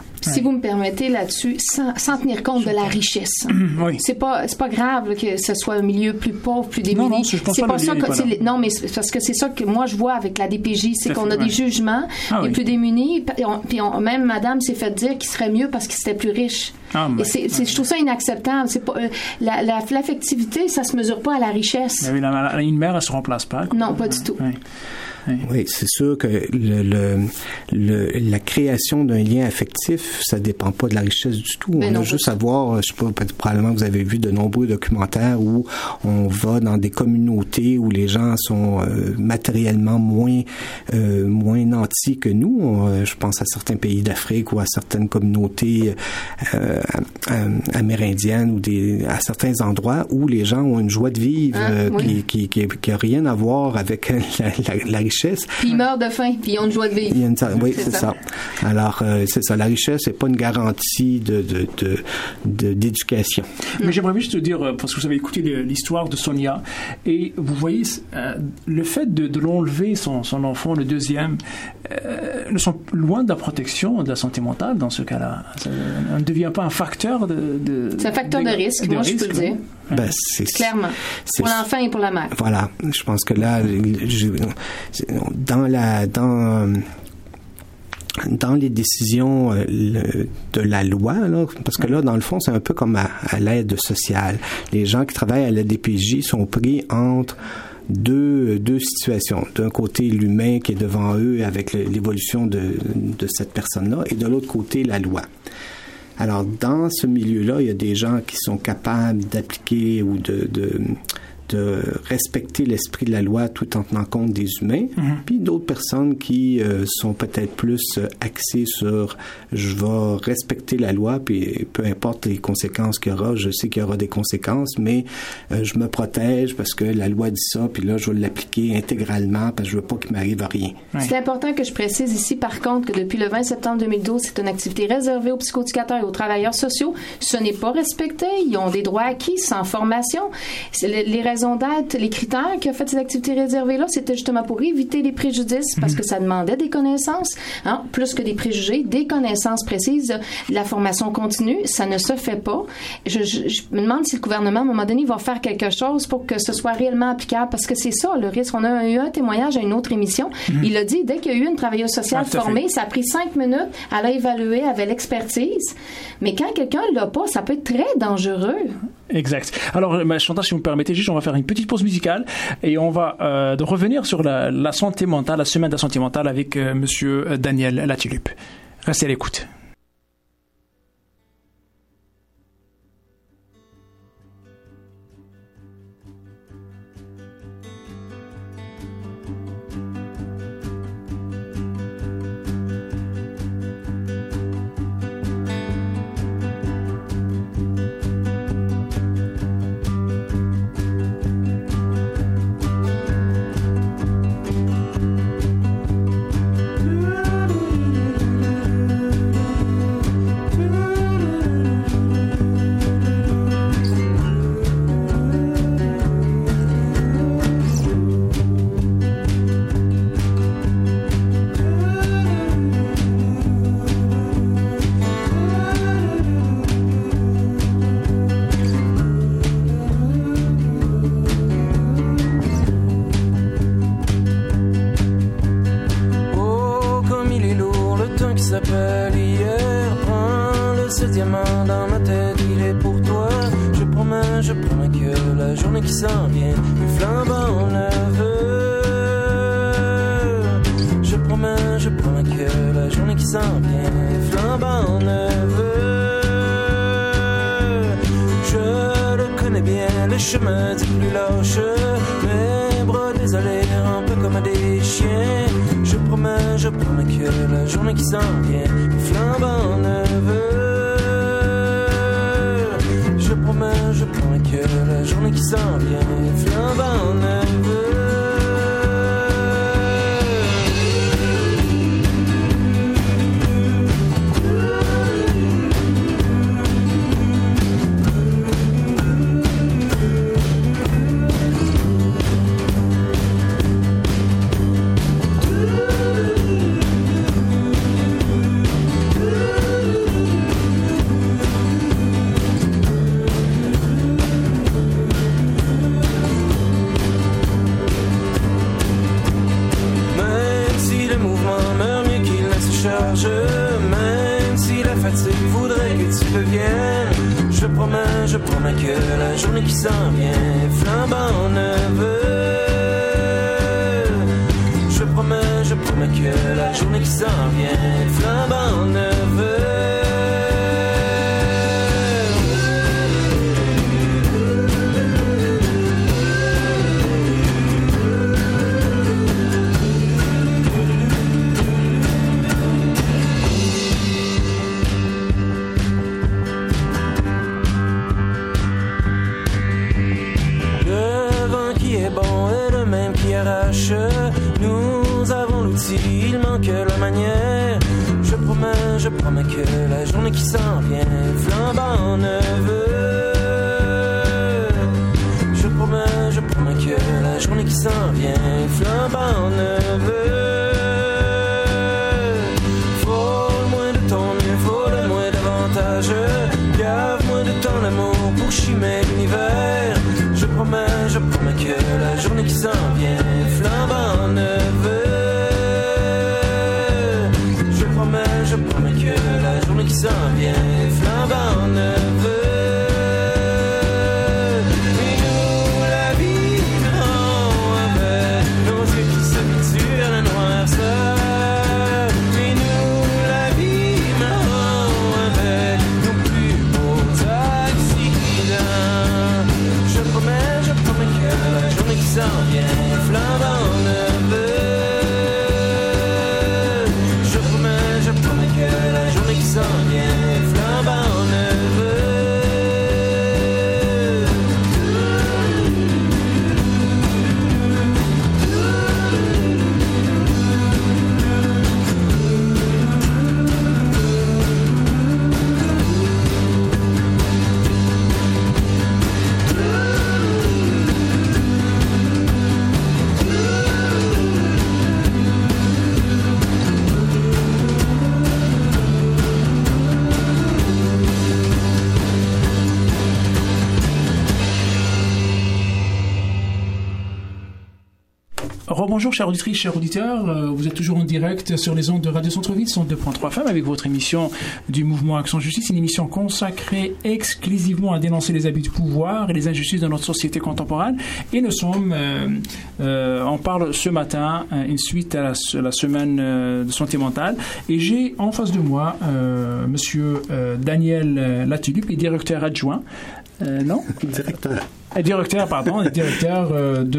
Si vous me permettez là-dessus, sans tenir compte de la richesse. C'est pas grave que ce soit un milieu plus pauvre, plus démuni. Non, je pense pas ça non, mais c'est parce que c'est ça que moi je vois avec la DPJ, c'est qu'on a des jugements, les plus démunis, puis même madame s'est fait dire qu'il serait mieux parce qu'il était plus riche. Et je trouve ça inacceptable. C'est pas l'affectivité, ça se mesure pas à la richesse. Mais une mère, elle se remplace pas. Non, pas du tout. Oui, c'est sûr que la création d'un lien affectif, ça dépend pas de la richesse du tout. On a juste à voir, je sais pas, probablement vous avez vu de nombreux documentaires où on va dans des communautés où les gens sont matériellement moins nantis que nous. Je pense à certains pays d'Afrique ou à certaines communautés amérindiennes ou à certains endroits où les gens ont une joie de vivre qui a rien à voir avec la richesse. Puis ils meurent de faim, puis ils ont une joie de vivre. Oui, c'est ça. Alors, c'est ça. La richesse, c'est pas une garantie d'éducation. Mais j'aimerais juste te dire, parce que vous avez écouté l'histoire de Sonia, et vous voyez, le fait de l'enlever, son enfant, le deuxième, ne sont loin de la protection de la santé mentale dans ce cas-là. Ça ne devient pas un facteur c'est un facteur de risque, moi je peux le dire. Clairement. Pour l'enfant et pour la mère. Voilà. Je pense que là, dans les décisions de la loi, là, parce que là, dans le fond, c'est un peu comme à l'aide sociale. Les gens qui travaillent à la DPJ sont pris entre deux situations. D'un côté, l'humain qui est devant eux avec l'évolution de cette personne-là, et de l'autre côté, la loi. Alors, dans ce milieu-là, il y a des gens qui sont capables d'appliquer ou de respecter l'esprit de la loi tout en tenant compte des humains, puis d'autres personnes qui sont peut-être plus axées sur je vais respecter la loi, puis peu importe les conséquences qu'il y aura, je sais qu'il y aura des conséquences, mais je me protège parce que la loi dit ça, puis là je vais l'appliquer intégralement parce que je veux pas qu'il m'arrive à rien. C'est important que je précise ici par contre que depuis le 20 septembre 2012, c'est une activité réservée aux psychoéducateurs et aux travailleurs sociaux. Ce n'est pas respecté, ils ont des droits acquis sans formation. Les raisons d'être, les critères qui ont fait ces activités réservées-là, c'était justement pour éviter les préjudices, parce que ça demandait des connaissances, plus que des préjugés, des connaissances précises, de la formation continue, ça ne se fait pas. Je me demande si le gouvernement, à un moment donné, va faire quelque chose pour que ce soit réellement applicable, parce que c'est ça, le risque. On a eu un témoignage à une autre émission, il a dit, dès qu'il y a eu une travailleuse sociale formée, ça a pris 5 minutes, elle a évalué, avait l'expertise, mais quand quelqu'un l'a pas, ça peut être très dangereux. Exact. Alors, Chantal, si vous me permettez, juste, on va faire une petite pause musicale et on va revenir sur la santé mentale, la semaine de la santé mentale avec Monsieur Daniel Latulippe. Restez à l'écoute. qui s'appelle hier. Prends le 7 diamant dans ma tête, il est pour toi. Je promets que la journée qui s'en vient est flambant neuve. Je promets que la journée qui s'en vient est flambant neuve. Je le connais bien, le chemin dit plus lâche. Mes bras désolés, un peu comme des chiens. Je promets que la journée qui s'en vient est flambant neuve. Je promets que la journée qui s'en vient est flambant neuve. Je promets que la journée qui s'en vient est flambant neuve. Je promets que la journée qui s'en vient est flambant neuve. Nous avons l'outil, il manque la manière. Je promets que la journée qui s'en vient est flambant neuve. Je promets que la journée qui s'en vient est flambant neuve. Faut le moins de ton mieux, faut le moins davantage. Gave-moi de ton amour pour chimer l'univers. Je promets que la journée qui s'en vient est flambant neuve. Je promets que la journée qui s'en vient est flambant neuve. Et nous, la vie, avec nos yeux qui s'habituent à la noirceur. Et nous, la vie, avec nos plus beaux accidents. Je promets que la journée qui s'en vient est flambant neuve. Je promets que la journée qui s'en vient est flambant neuve. Rebonjour, chères auditrices, chers auditeurs. Vous êtes toujours en direct sur les ondes de Radio Centre-Ville, 102.3 FM, avec votre émission du Mouvement Action Justice, une émission consacrée exclusivement à dénoncer les abus de pouvoir et les injustices de notre société contemporaine. Et nous sommes, on parle ce matin, une suite à la semaine de santé mentale. Et j'ai en face de moi Monsieur Daniel Latulippe, directeur adjoint. Non? Directeur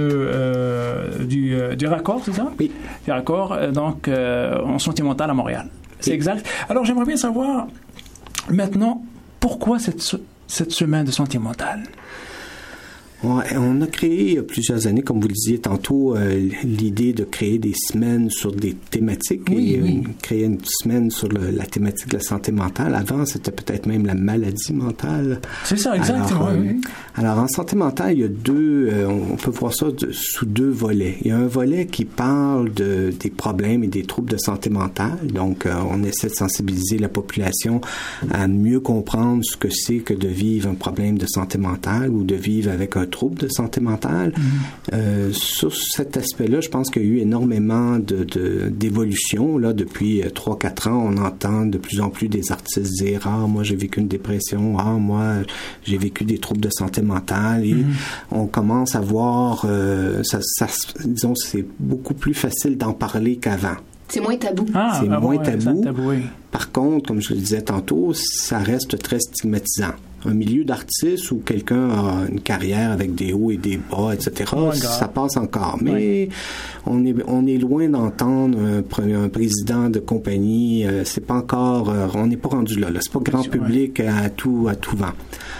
du Raccord, c'est ça? Oui. Du Raccord, donc en santé mentale à Montréal. C'est exact. Alors j'aimerais bien savoir maintenant pourquoi cette semaine de santé mentale. On a créé il y a plusieurs années, comme vous le disiez tantôt, l'idée de créer des semaines sur des thématiques créer une semaine sur la thématique de la santé mentale. Avant, c'était peut-être même la maladie mentale. C'est ça, exactement. Alors, en santé mentale, il y a on peut voir ça sous deux volets. Il y a un volet qui parle des problèmes et des troubles de santé mentale. Donc, on essaie de sensibiliser la population à mieux comprendre ce que c'est que de vivre un problème de santé mentale ou de vivre avec un trouble de santé mentale. Sur cet aspect-là, je pense qu'il y a eu énormément d'évolution. Là, depuis 3-4 ans, on entend de plus en plus des artistes dire « Ah, moi, j'ai vécu une dépression. Ah, moi, j'ai vécu des troubles de santé mentale. » Et on commence à voir, disons, c'est beaucoup plus facile d'en parler qu'avant. C'est moins tabou. C'est moins tabou. Oui. Par contre, comme je le disais tantôt, ça reste très stigmatisant. Un milieu d'artiste où quelqu'un a une carrière avec des hauts et des bas, etc., ça passe encore. Mais on est loin d'entendre un président de compagnie. C'est pas encore... on n'est pas rendu là. C'est pas grand public à tout vent.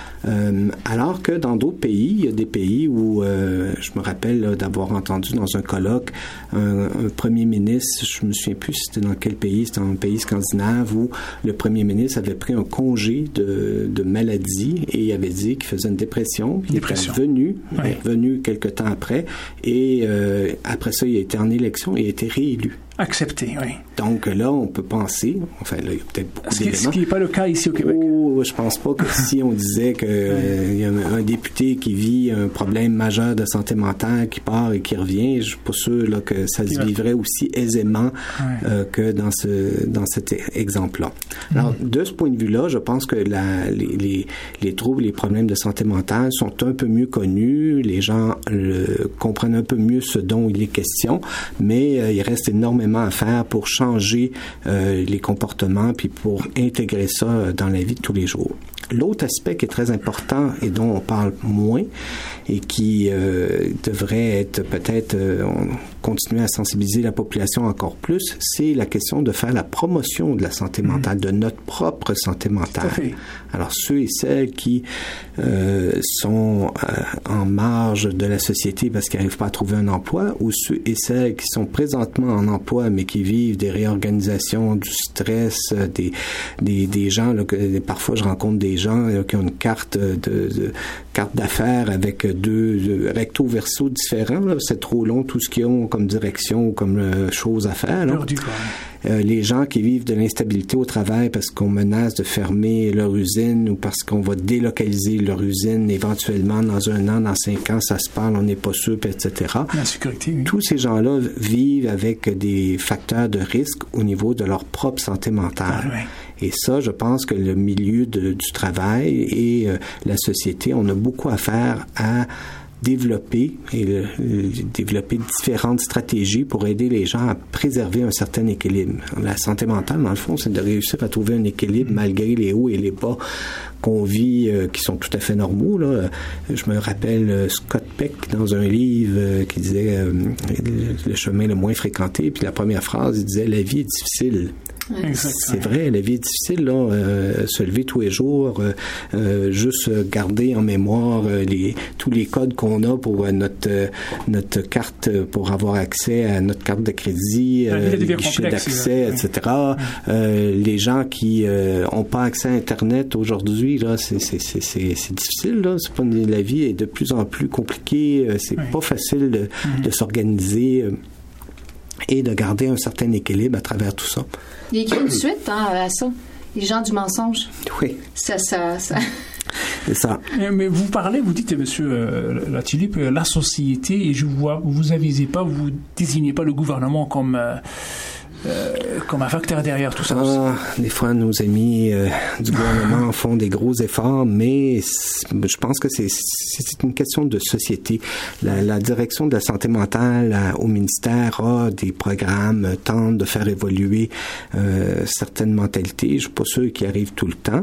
Alors que dans d'autres pays, il y a des pays où je me rappelle là, d'avoir entendu dans un colloque un premier ministre, je me souviens plus c'était dans quel pays, c'était un pays scandinave où le premier ministre avait pris un congé de maladie et il avait dit qu'il faisait une dépression. Il est revenu quelques temps après et après ça, il a été en élection et il a été réélu. Accepté, oui. Donc là, on peut penser, enfin là, il y a peut-être beaucoup d'éléments. Ce qui n'est pas le cas ici au Québec. Je pense pas que si on disait qu'il y a un député qui vit un problème majeur de santé mentale, qui part et qui revient, je suis pas sûr là, que ça se vivrait aussi aisément que dans cet exemple-là. Alors, de ce point de vue-là, je pense que les troubles, les problèmes de santé mentale sont un peu mieux connus, les gens comprennent un peu mieux ce dont il est question, mais il reste énormément à faire pour changer les comportements puis pour intégrer ça dans la vie de tous les jours. L'autre aspect qui est très important et dont on parle moins et qui devrait être peut-être continuer à sensibiliser la population encore plus, c'est la question de faire la promotion de la santé mentale, de notre propre santé mentale. Alors ceux et celles qui sont en marge de la société parce qu'ils n'arrivent pas à trouver un emploi, ou ceux et celles qui sont présentement en emploi mais qui vivent des réorganisations, du stress, des gens là, que parfois je rencontre des gens là, qui ont une carte d'affaires avec deux recto verso différents. Là. C'est trop long tout ce qu'ils ont comme direction ou comme chose à faire. Là. Les gens qui vivent de l'instabilité au travail parce qu'on menace de fermer leur usine ou parce qu'on va délocaliser leur usine éventuellement dans 1 an, dans 5 ans, ça se parle, on n'est pas sûr, etc. La sécurité, oui. Tous ces gens-là vivent avec des facteurs de risque au niveau de leur propre santé mentale. Et ça, je pense que le milieu du travail et la société, on a beaucoup à faire à développer différentes stratégies pour aider les gens à préserver un certain équilibre. La santé mentale, dans le fond, c'est de réussir à trouver un équilibre malgré les hauts et les bas qu'on vit, qui sont tout à fait normaux. Là. Je me rappelle Scott Peck dans un livre qui disait le chemin le moins fréquenté, puis la première phrase, il disait « La vie est difficile ». C'est vrai, la vie est difficile, là, se lever tous les jours, juste garder en mémoire tous les codes qu'on a pour notre carte, pour avoir accès à notre carte de crédit, les guichets d'accès, etc. Les gens qui ont pas accès à Internet aujourd'hui, là, c'est difficile, là. C'est pas, la vie est de plus en plus compliquée, c'est pas facile de s'organiser et de garder un certain équilibre à travers tout ça. Il y a une suite à ça. Les gens du mensonge. Oui. Ça. C'est ça. Mais vous dites, monsieur Latulippe, la société, et je vois, vous avisez pas, vous désignez pas le gouvernement comme un facteur derrière tout ça. Des fois, nos amis du gouvernement font des gros efforts, mais je pense que c'est une question de société. La direction de la santé mentale au ministère a des programmes, tente de faire évoluer certaines mentalités. Je suis pas sûr qu'ils arrivent tout le temps.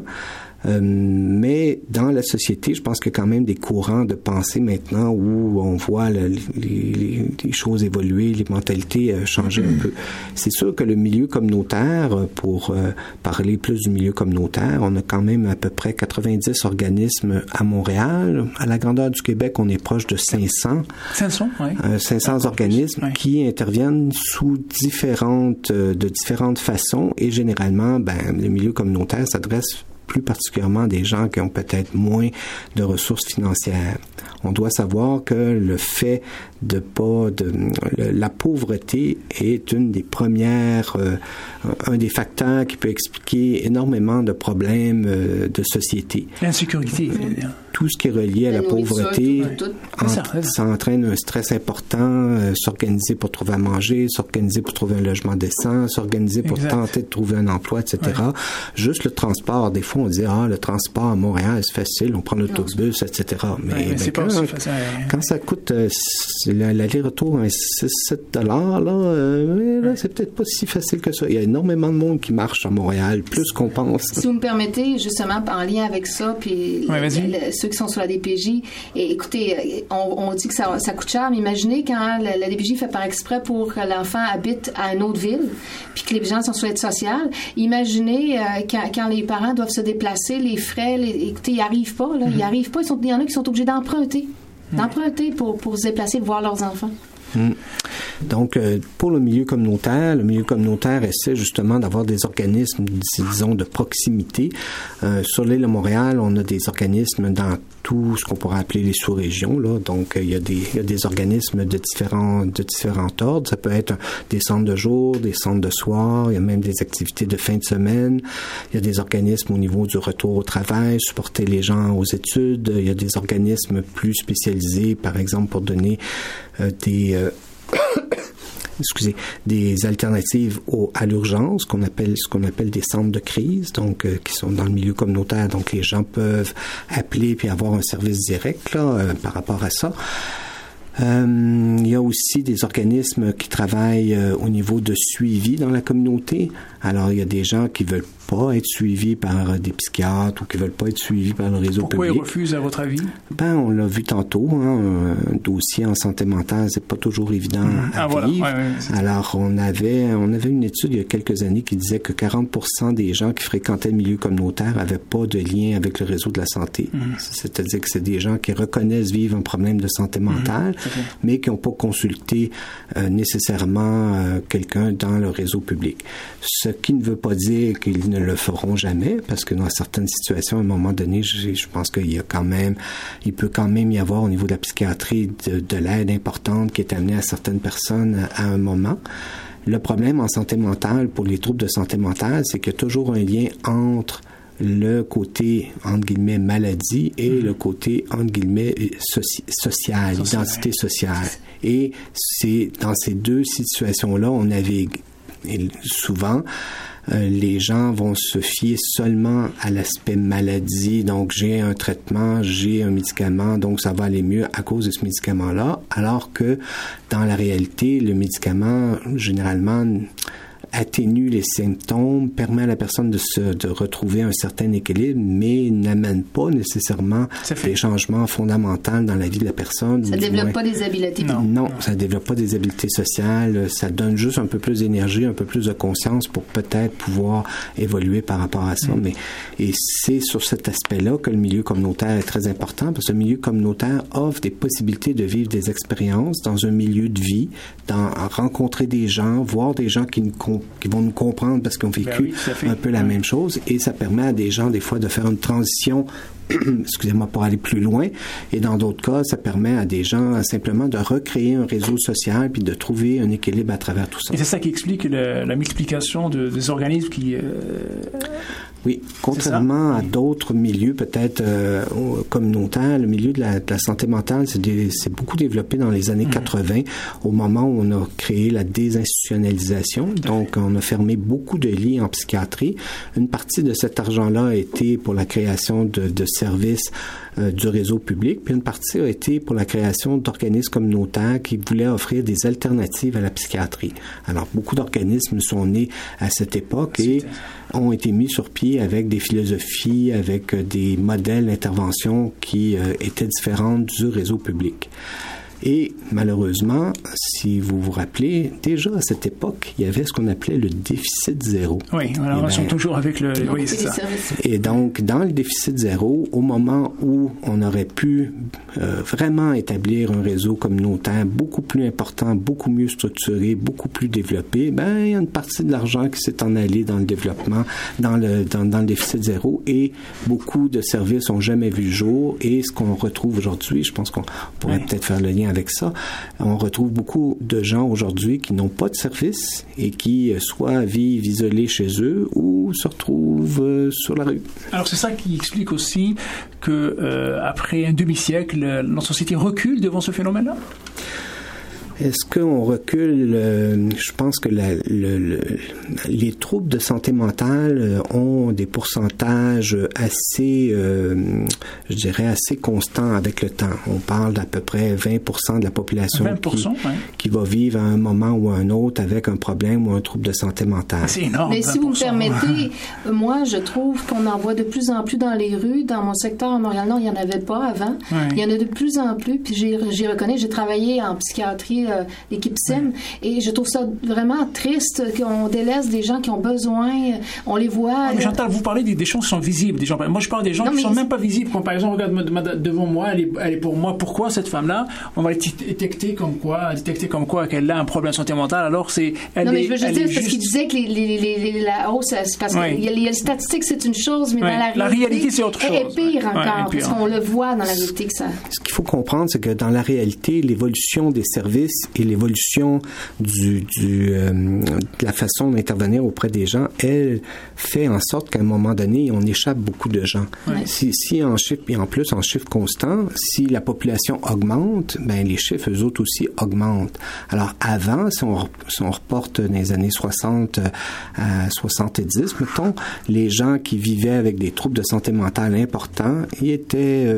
Mais dans la société, je pense qu'il y a quand même des courants de pensée maintenant où on voit les choses évoluer, les mentalités changer un peu. C'est sûr que le milieu communautaire, pour parler plus du milieu communautaire, on a quand même à peu près 90 organismes à Montréal. À la grandeur du Québec, on est proche de 500. 500 organismes qui interviennent sous de différentes façons et généralement, le milieu communautaire s'adresse plus particulièrement des gens qui ont peut-être moins de ressources financières. On doit savoir que le fait la pauvreté est un des facteurs qui peut expliquer énormément de problèmes de société. L'insécurité. Tout ce qui est relié à la pauvreté, ça entraîne un stress important, s'organiser pour trouver à manger, s'organiser pour trouver un logement décent, s'organiser pour tenter de trouver un emploi, etc. Ouais. Juste le transport, des fois on dit le transport à Montréal c'est facile, on prend l'autobus, etc. Mais c'est pas aussi facile. Quand ça coûte l'aller-retour $7, là, c'est peut-être pas si facile que ça. Il y a énormément de monde qui marche à Montréal, plus qu'on pense. Si vous me permettez, justement, en lien avec ça, puis ceux qui sont sur la DPJ, écoutez, on dit que ça coûte cher, mais imaginez quand la DPJ fait par exprès pour que l'enfant habite à une autre ville, puis que les gens sont sur l'aide sociale. Imaginez quand les parents doivent se déplacer, les frais, écoutez, ils n'y arrivent pas, là, ils n'y arrivent pas. Il y en a qui sont obligés d'emprunter pour se déplacer, voir leurs enfants. Donc, pour le milieu communautaire essaie justement d'avoir des organismes, disons, de proximité. Sur l'île de Montréal, on a des organismes dans tout ce qu'on pourrait appeler les sous-régions, là. Donc, il y a des organismes de différents ordres. Ça peut être des centres de jour, des centres de soir. Il y a même des activités de fin de semaine. Il y a des organismes au niveau du retour au travail, supporter les gens aux études. Il y a des organismes plus spécialisés, par exemple, pour donner des alternatives à l'urgence, ce qu'on appelle des centres de crise, donc qui sont dans le milieu communautaire, donc les gens peuvent appeler puis avoir un service direct par rapport à ça. Il y a aussi des organismes qui travaillent au niveau de suivi dans la communauté. Alors, il y a des gens qui veulent pas être suivis par des psychiatres ou qui veulent pas être suivis par le réseau public. Pourquoi ils refusent, à votre avis? On l'a vu tantôt, un dossier en santé mentale, c'est pas toujours évident à vivre. Voilà. Alors, on avait une étude il y a quelques années qui disait que 40% des gens qui fréquentaient le milieu communautaire avaient pas de lien avec le réseau de la santé. C'est-à-dire que c'est des gens qui reconnaissent vivre un problème de santé mentale, mais qui n'ont pas consulté nécessairement quelqu'un dans le réseau public. Ce qui ne veut pas dire qu'ils ne le feront jamais, parce que dans certaines situations, à un moment donné, je pense qu'il peut quand même y avoir au niveau de la psychiatrie de l'aide importante qui est amenée à certaines personnes à un moment. Le problème en santé mentale, pour les troubles de santé mentale, c'est qu'il y a toujours un lien entre le côté, entre guillemets, maladie et le côté, entre guillemets, social, identité sociale. Et c'est dans ces deux situations-là, on navigue. Et souvent, les gens vont se fier seulement à l'aspect maladie. Donc, j'ai un traitement, j'ai un médicament, donc ça va aller mieux à cause de ce médicament-là. Alors que, dans la réalité, le médicament, généralement, atténue les symptômes, permet à la personne de retrouver un certain équilibre, mais n'amène pas nécessairement des changements fondamentaux dans la vie de la personne. Ça ne développe pas des habiletés. Non, ça ne développe pas des habiletés sociales. Ça donne juste un peu plus d'énergie, un peu plus de conscience pour peut-être pouvoir évoluer par rapport à ça. Et c'est sur cet aspect-là que le milieu communautaire est très important, parce que le milieu communautaire offre des possibilités de vivre des expériences dans un milieu de vie, rencontrer des gens, voir des gens qui vont nous comprendre parce qu'ils ont vécu un peu la même chose, et ça permet à des gens des fois de faire une transition excusez-moi, pour aller plus loin, et dans d'autres cas, ça permet à des gens simplement de recréer un réseau social puis de trouver un équilibre à travers tout ça. Et c'est ça qui explique la multiplication des organismes qui... Oui, contrairement à d'autres milieux peut-être communautaires, le milieu de la santé mentale, c'est beaucoup développé dans les années 80, au moment où on a créé la désinstitutionnalisation. Donc, on a fermé beaucoup de lits en psychiatrie. Une partie de cet argent-là a été pour la création de services du réseau public, puis une partie a été pour la création d'organismes communautaires qui voulaient offrir des alternatives à la psychiatrie. Alors, beaucoup d'organismes sont nés à cette époque et ont été mis sur pied avec des philosophies, avec des modèles d'intervention qui étaient différents du réseau public. Et malheureusement, si vous vous rappelez, déjà à cette époque, il y avait ce qu'on appelait le déficit zéro. Oui, alors on est toujours avec le... Oui, c'est ça. Et donc, dans le déficit zéro, au moment où on aurait pu vraiment établir un réseau communautaire beaucoup plus important, beaucoup mieux structuré, beaucoup plus développé, il y a une partie de l'argent qui s'est en allé dans le développement, dans le déficit zéro, et beaucoup de services n'ont jamais vu le jour. Et ce qu'on retrouve aujourd'hui, je pense qu'on pourrait peut-être faire le lien lien avec ça. On retrouve beaucoup de gens aujourd'hui qui n'ont pas de service et qui soit vivent isolés chez eux ou se retrouvent sur la rue. Alors c'est ça qui explique aussi que après un demi-siècle, notre société recule devant ce phénomène-là? Est-ce qu'on recule? Je pense que les troubles de santé mentale ont des pourcentages assez, je dirais, assez constants avec le temps. On parle d'à peu près 20% de la population qui va vivre à un moment ou à un autre avec un problème ou un trouble de santé mentale. C'est énorme. Mais si vous me permettez, moi, je trouve qu'on en voit de plus en plus dans les rues. Dans mon secteur à Montréal-Nord, il n'y en avait pas avant. Ouais. Il y en a de plus en plus. Puis j'y reconnais, j'ai travaillé en psychiatrie, l'équipe SIM, et je trouve ça vraiment triste qu'on délaisse des gens qui ont besoin, on les voit. Mais Chantal, vous parlez des choses qui sont visibles. Des gens, moi, je parle des gens qui ne sont même pas visibles. Comme par exemple, regarde devant moi, elle est pour moi. Pourquoi cette femme-là, on va détecter comme quoi qu'elle a un problème de santé mentale, alors c'est... Non, mais je veux juste dire, parce qu'il disait que la hausse, c'est parce qu'il y a les statistiques, c'est une chose, mais dans la réalité, c'est autre chose. Elle est pire encore, parce qu'on le voit dans la réalité que ça... Ce qu'il faut comprendre, c'est que dans la réalité, l'évolution des services et l'évolution de la façon d'intervenir auprès des gens, elle fait en sorte qu'à un moment donné, on échappe beaucoup de gens. Ouais. Si en chiffre, et en plus en chiffre constant, si la population augmente, ben les chiffres, eux autres aussi, augmentent. Alors avant, si on reporte dans les années 60 à 70, mettons, les gens qui vivaient avec des troubles de santé mentale importants, ils étaient,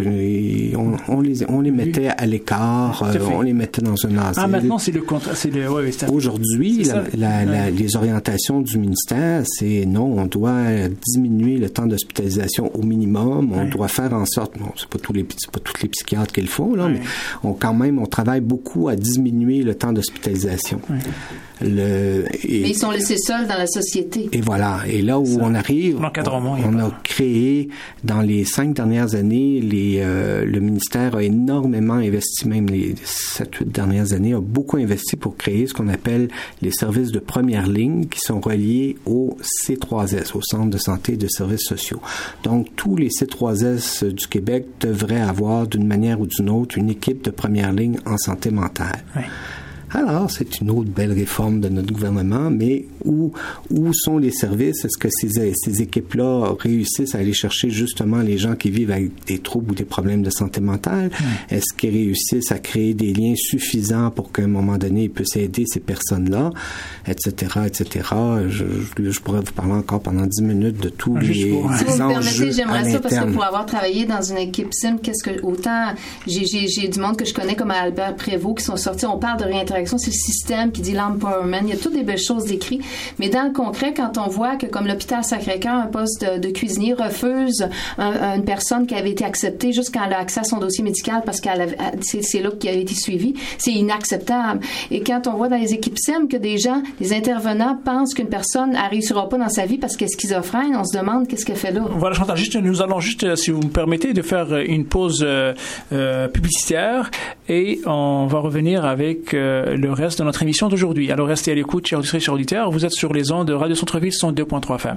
on les mettait à l'écart, on les mettait dans un asile. Ah, maintenant, c'est le contraire. Aujourd'hui, les orientations du ministère, c'est non, on doit diminuer le temps d'hospitalisation au minimum. On doit faire en sorte, bon, c'est pas tous les psychiatres qui le font, là, mais on travaille beaucoup à diminuer le temps d'hospitalisation. Mais ils sont laissés seuls dans la société. Et voilà. Et là où on arrive, on a créé, dans les 5 dernières années, le ministère a énormément investi, même les 7-8 dernières années, a beaucoup investi pour créer ce qu'on appelle les services de première ligne qui sont reliés au C3S, au Centre de santé et de services sociaux. Donc, tous les C3S du Québec devraient avoir, d'une manière ou d'une autre, une équipe de première ligne en santé mentale. Oui. Alors, c'est une autre belle réforme de notre gouvernement, mais où sont les services? Est-ce que ces équipes-là réussissent à aller chercher justement les gens qui vivent avec des troubles ou des problèmes de santé mentale? Est-ce qu'ils réussissent à créer des liens suffisants pour qu'à un moment donné, ils puissent aider ces personnes-là, etc., etc.? Je pourrais vous parler encore pendant 10 minutes de tous les Si vous me permettez, j'aimerais ça, parce que pour avoir travaillé dans une équipe SIM, autant j'ai du monde que je connais comme Albert Prévost qui sont sortis, on parle de réinteraction, c'est le système qui dit l'empowerment, il y a toutes des belles choses décrites, mais dans le concret, quand on voit que comme l'hôpital Sacré-Cœur, un poste de cuisinier refuse une personne qui avait été acceptée juste quand elle a accès à son dossier médical parce c'est là qu'il avait été suivi, c'est inacceptable. Et quand on voit dans les équipes SIM que des gens, les intervenants pensent qu'une personne ne réussira pas dans sa vie parce qu'elle est schizophrène, on se demande qu'est-ce qu'elle fait là. Voilà, Chantal, nous allons juste, si vous me permettez, de faire une pause publicitaire et on va revenir avec le reste de notre émission d'aujourd'hui. Alors restez à l'écoute, chers auditrices et chers auditeurs. Vous êtes sur les ondes de Radio Centre-Ville 102.3 FM.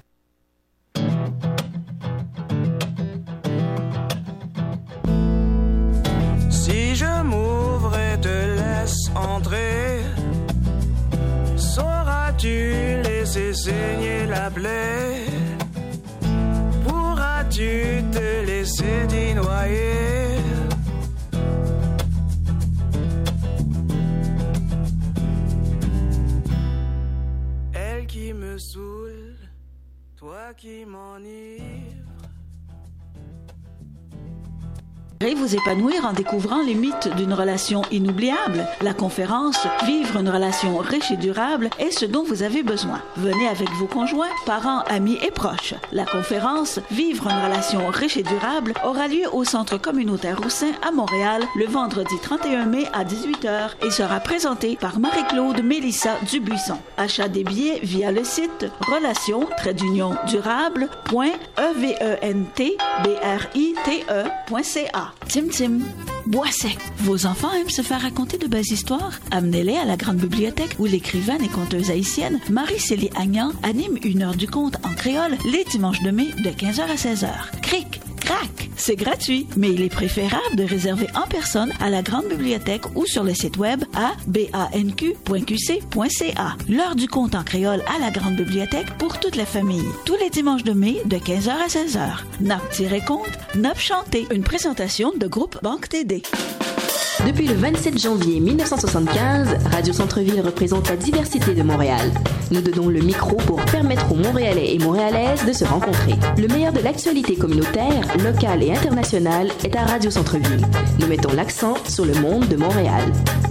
Si je m'ouvre et te laisse entrer, sauras-tu laisser saigner la plaie? Pourras-tu te laisser t'y noyer? Qui me saoule, toi qui m'enivre. Vous épanouir en découvrant les mythes d'une relation inoubliable. La conférence « Vivre une relation riche et durable » est ce dont vous avez besoin. Venez avec vos conjoints, parents, amis et proches. La conférence « Vivre une relation riche et durable » aura lieu au Centre communautaire Roussin à Montréal le vendredi 31 mai à 18h et sera présentée par Marie-Claude Mélissa Dubuisson. Achat des billets via le site relation-durable.eventbrite.ca. Tim Tim, bois sec. Vos enfants aiment se faire raconter de belles histoires? Amenez-les à la grande bibliothèque où l'écrivaine et conteuse haïtienne Marie-Célie Agnan anime une heure du conte en créole les dimanches de mai de 15h à 16h. Cric! crac! C'est gratuit, mais il est préférable de réserver en personne à la Grande Bibliothèque ou sur le site web à banq.qc.ca. L'heure du conte en créole à la Grande Bibliothèque pour toute la famille. Tous les dimanches de mai de 15h à 16h. Nap-conte, Nap chanté. Une présentation de Groupe Banque TD. Depuis le 27 janvier 1975, Radio Centre-Ville représente la diversité de Montréal. Nous donnons le micro pour permettre aux Montréalais et Montréalaises de se rencontrer. Le meilleur de l'actualité communautaire, locale et internationale est à Radio Centre-Ville. Nous mettons l'accent sur le monde de Montréal.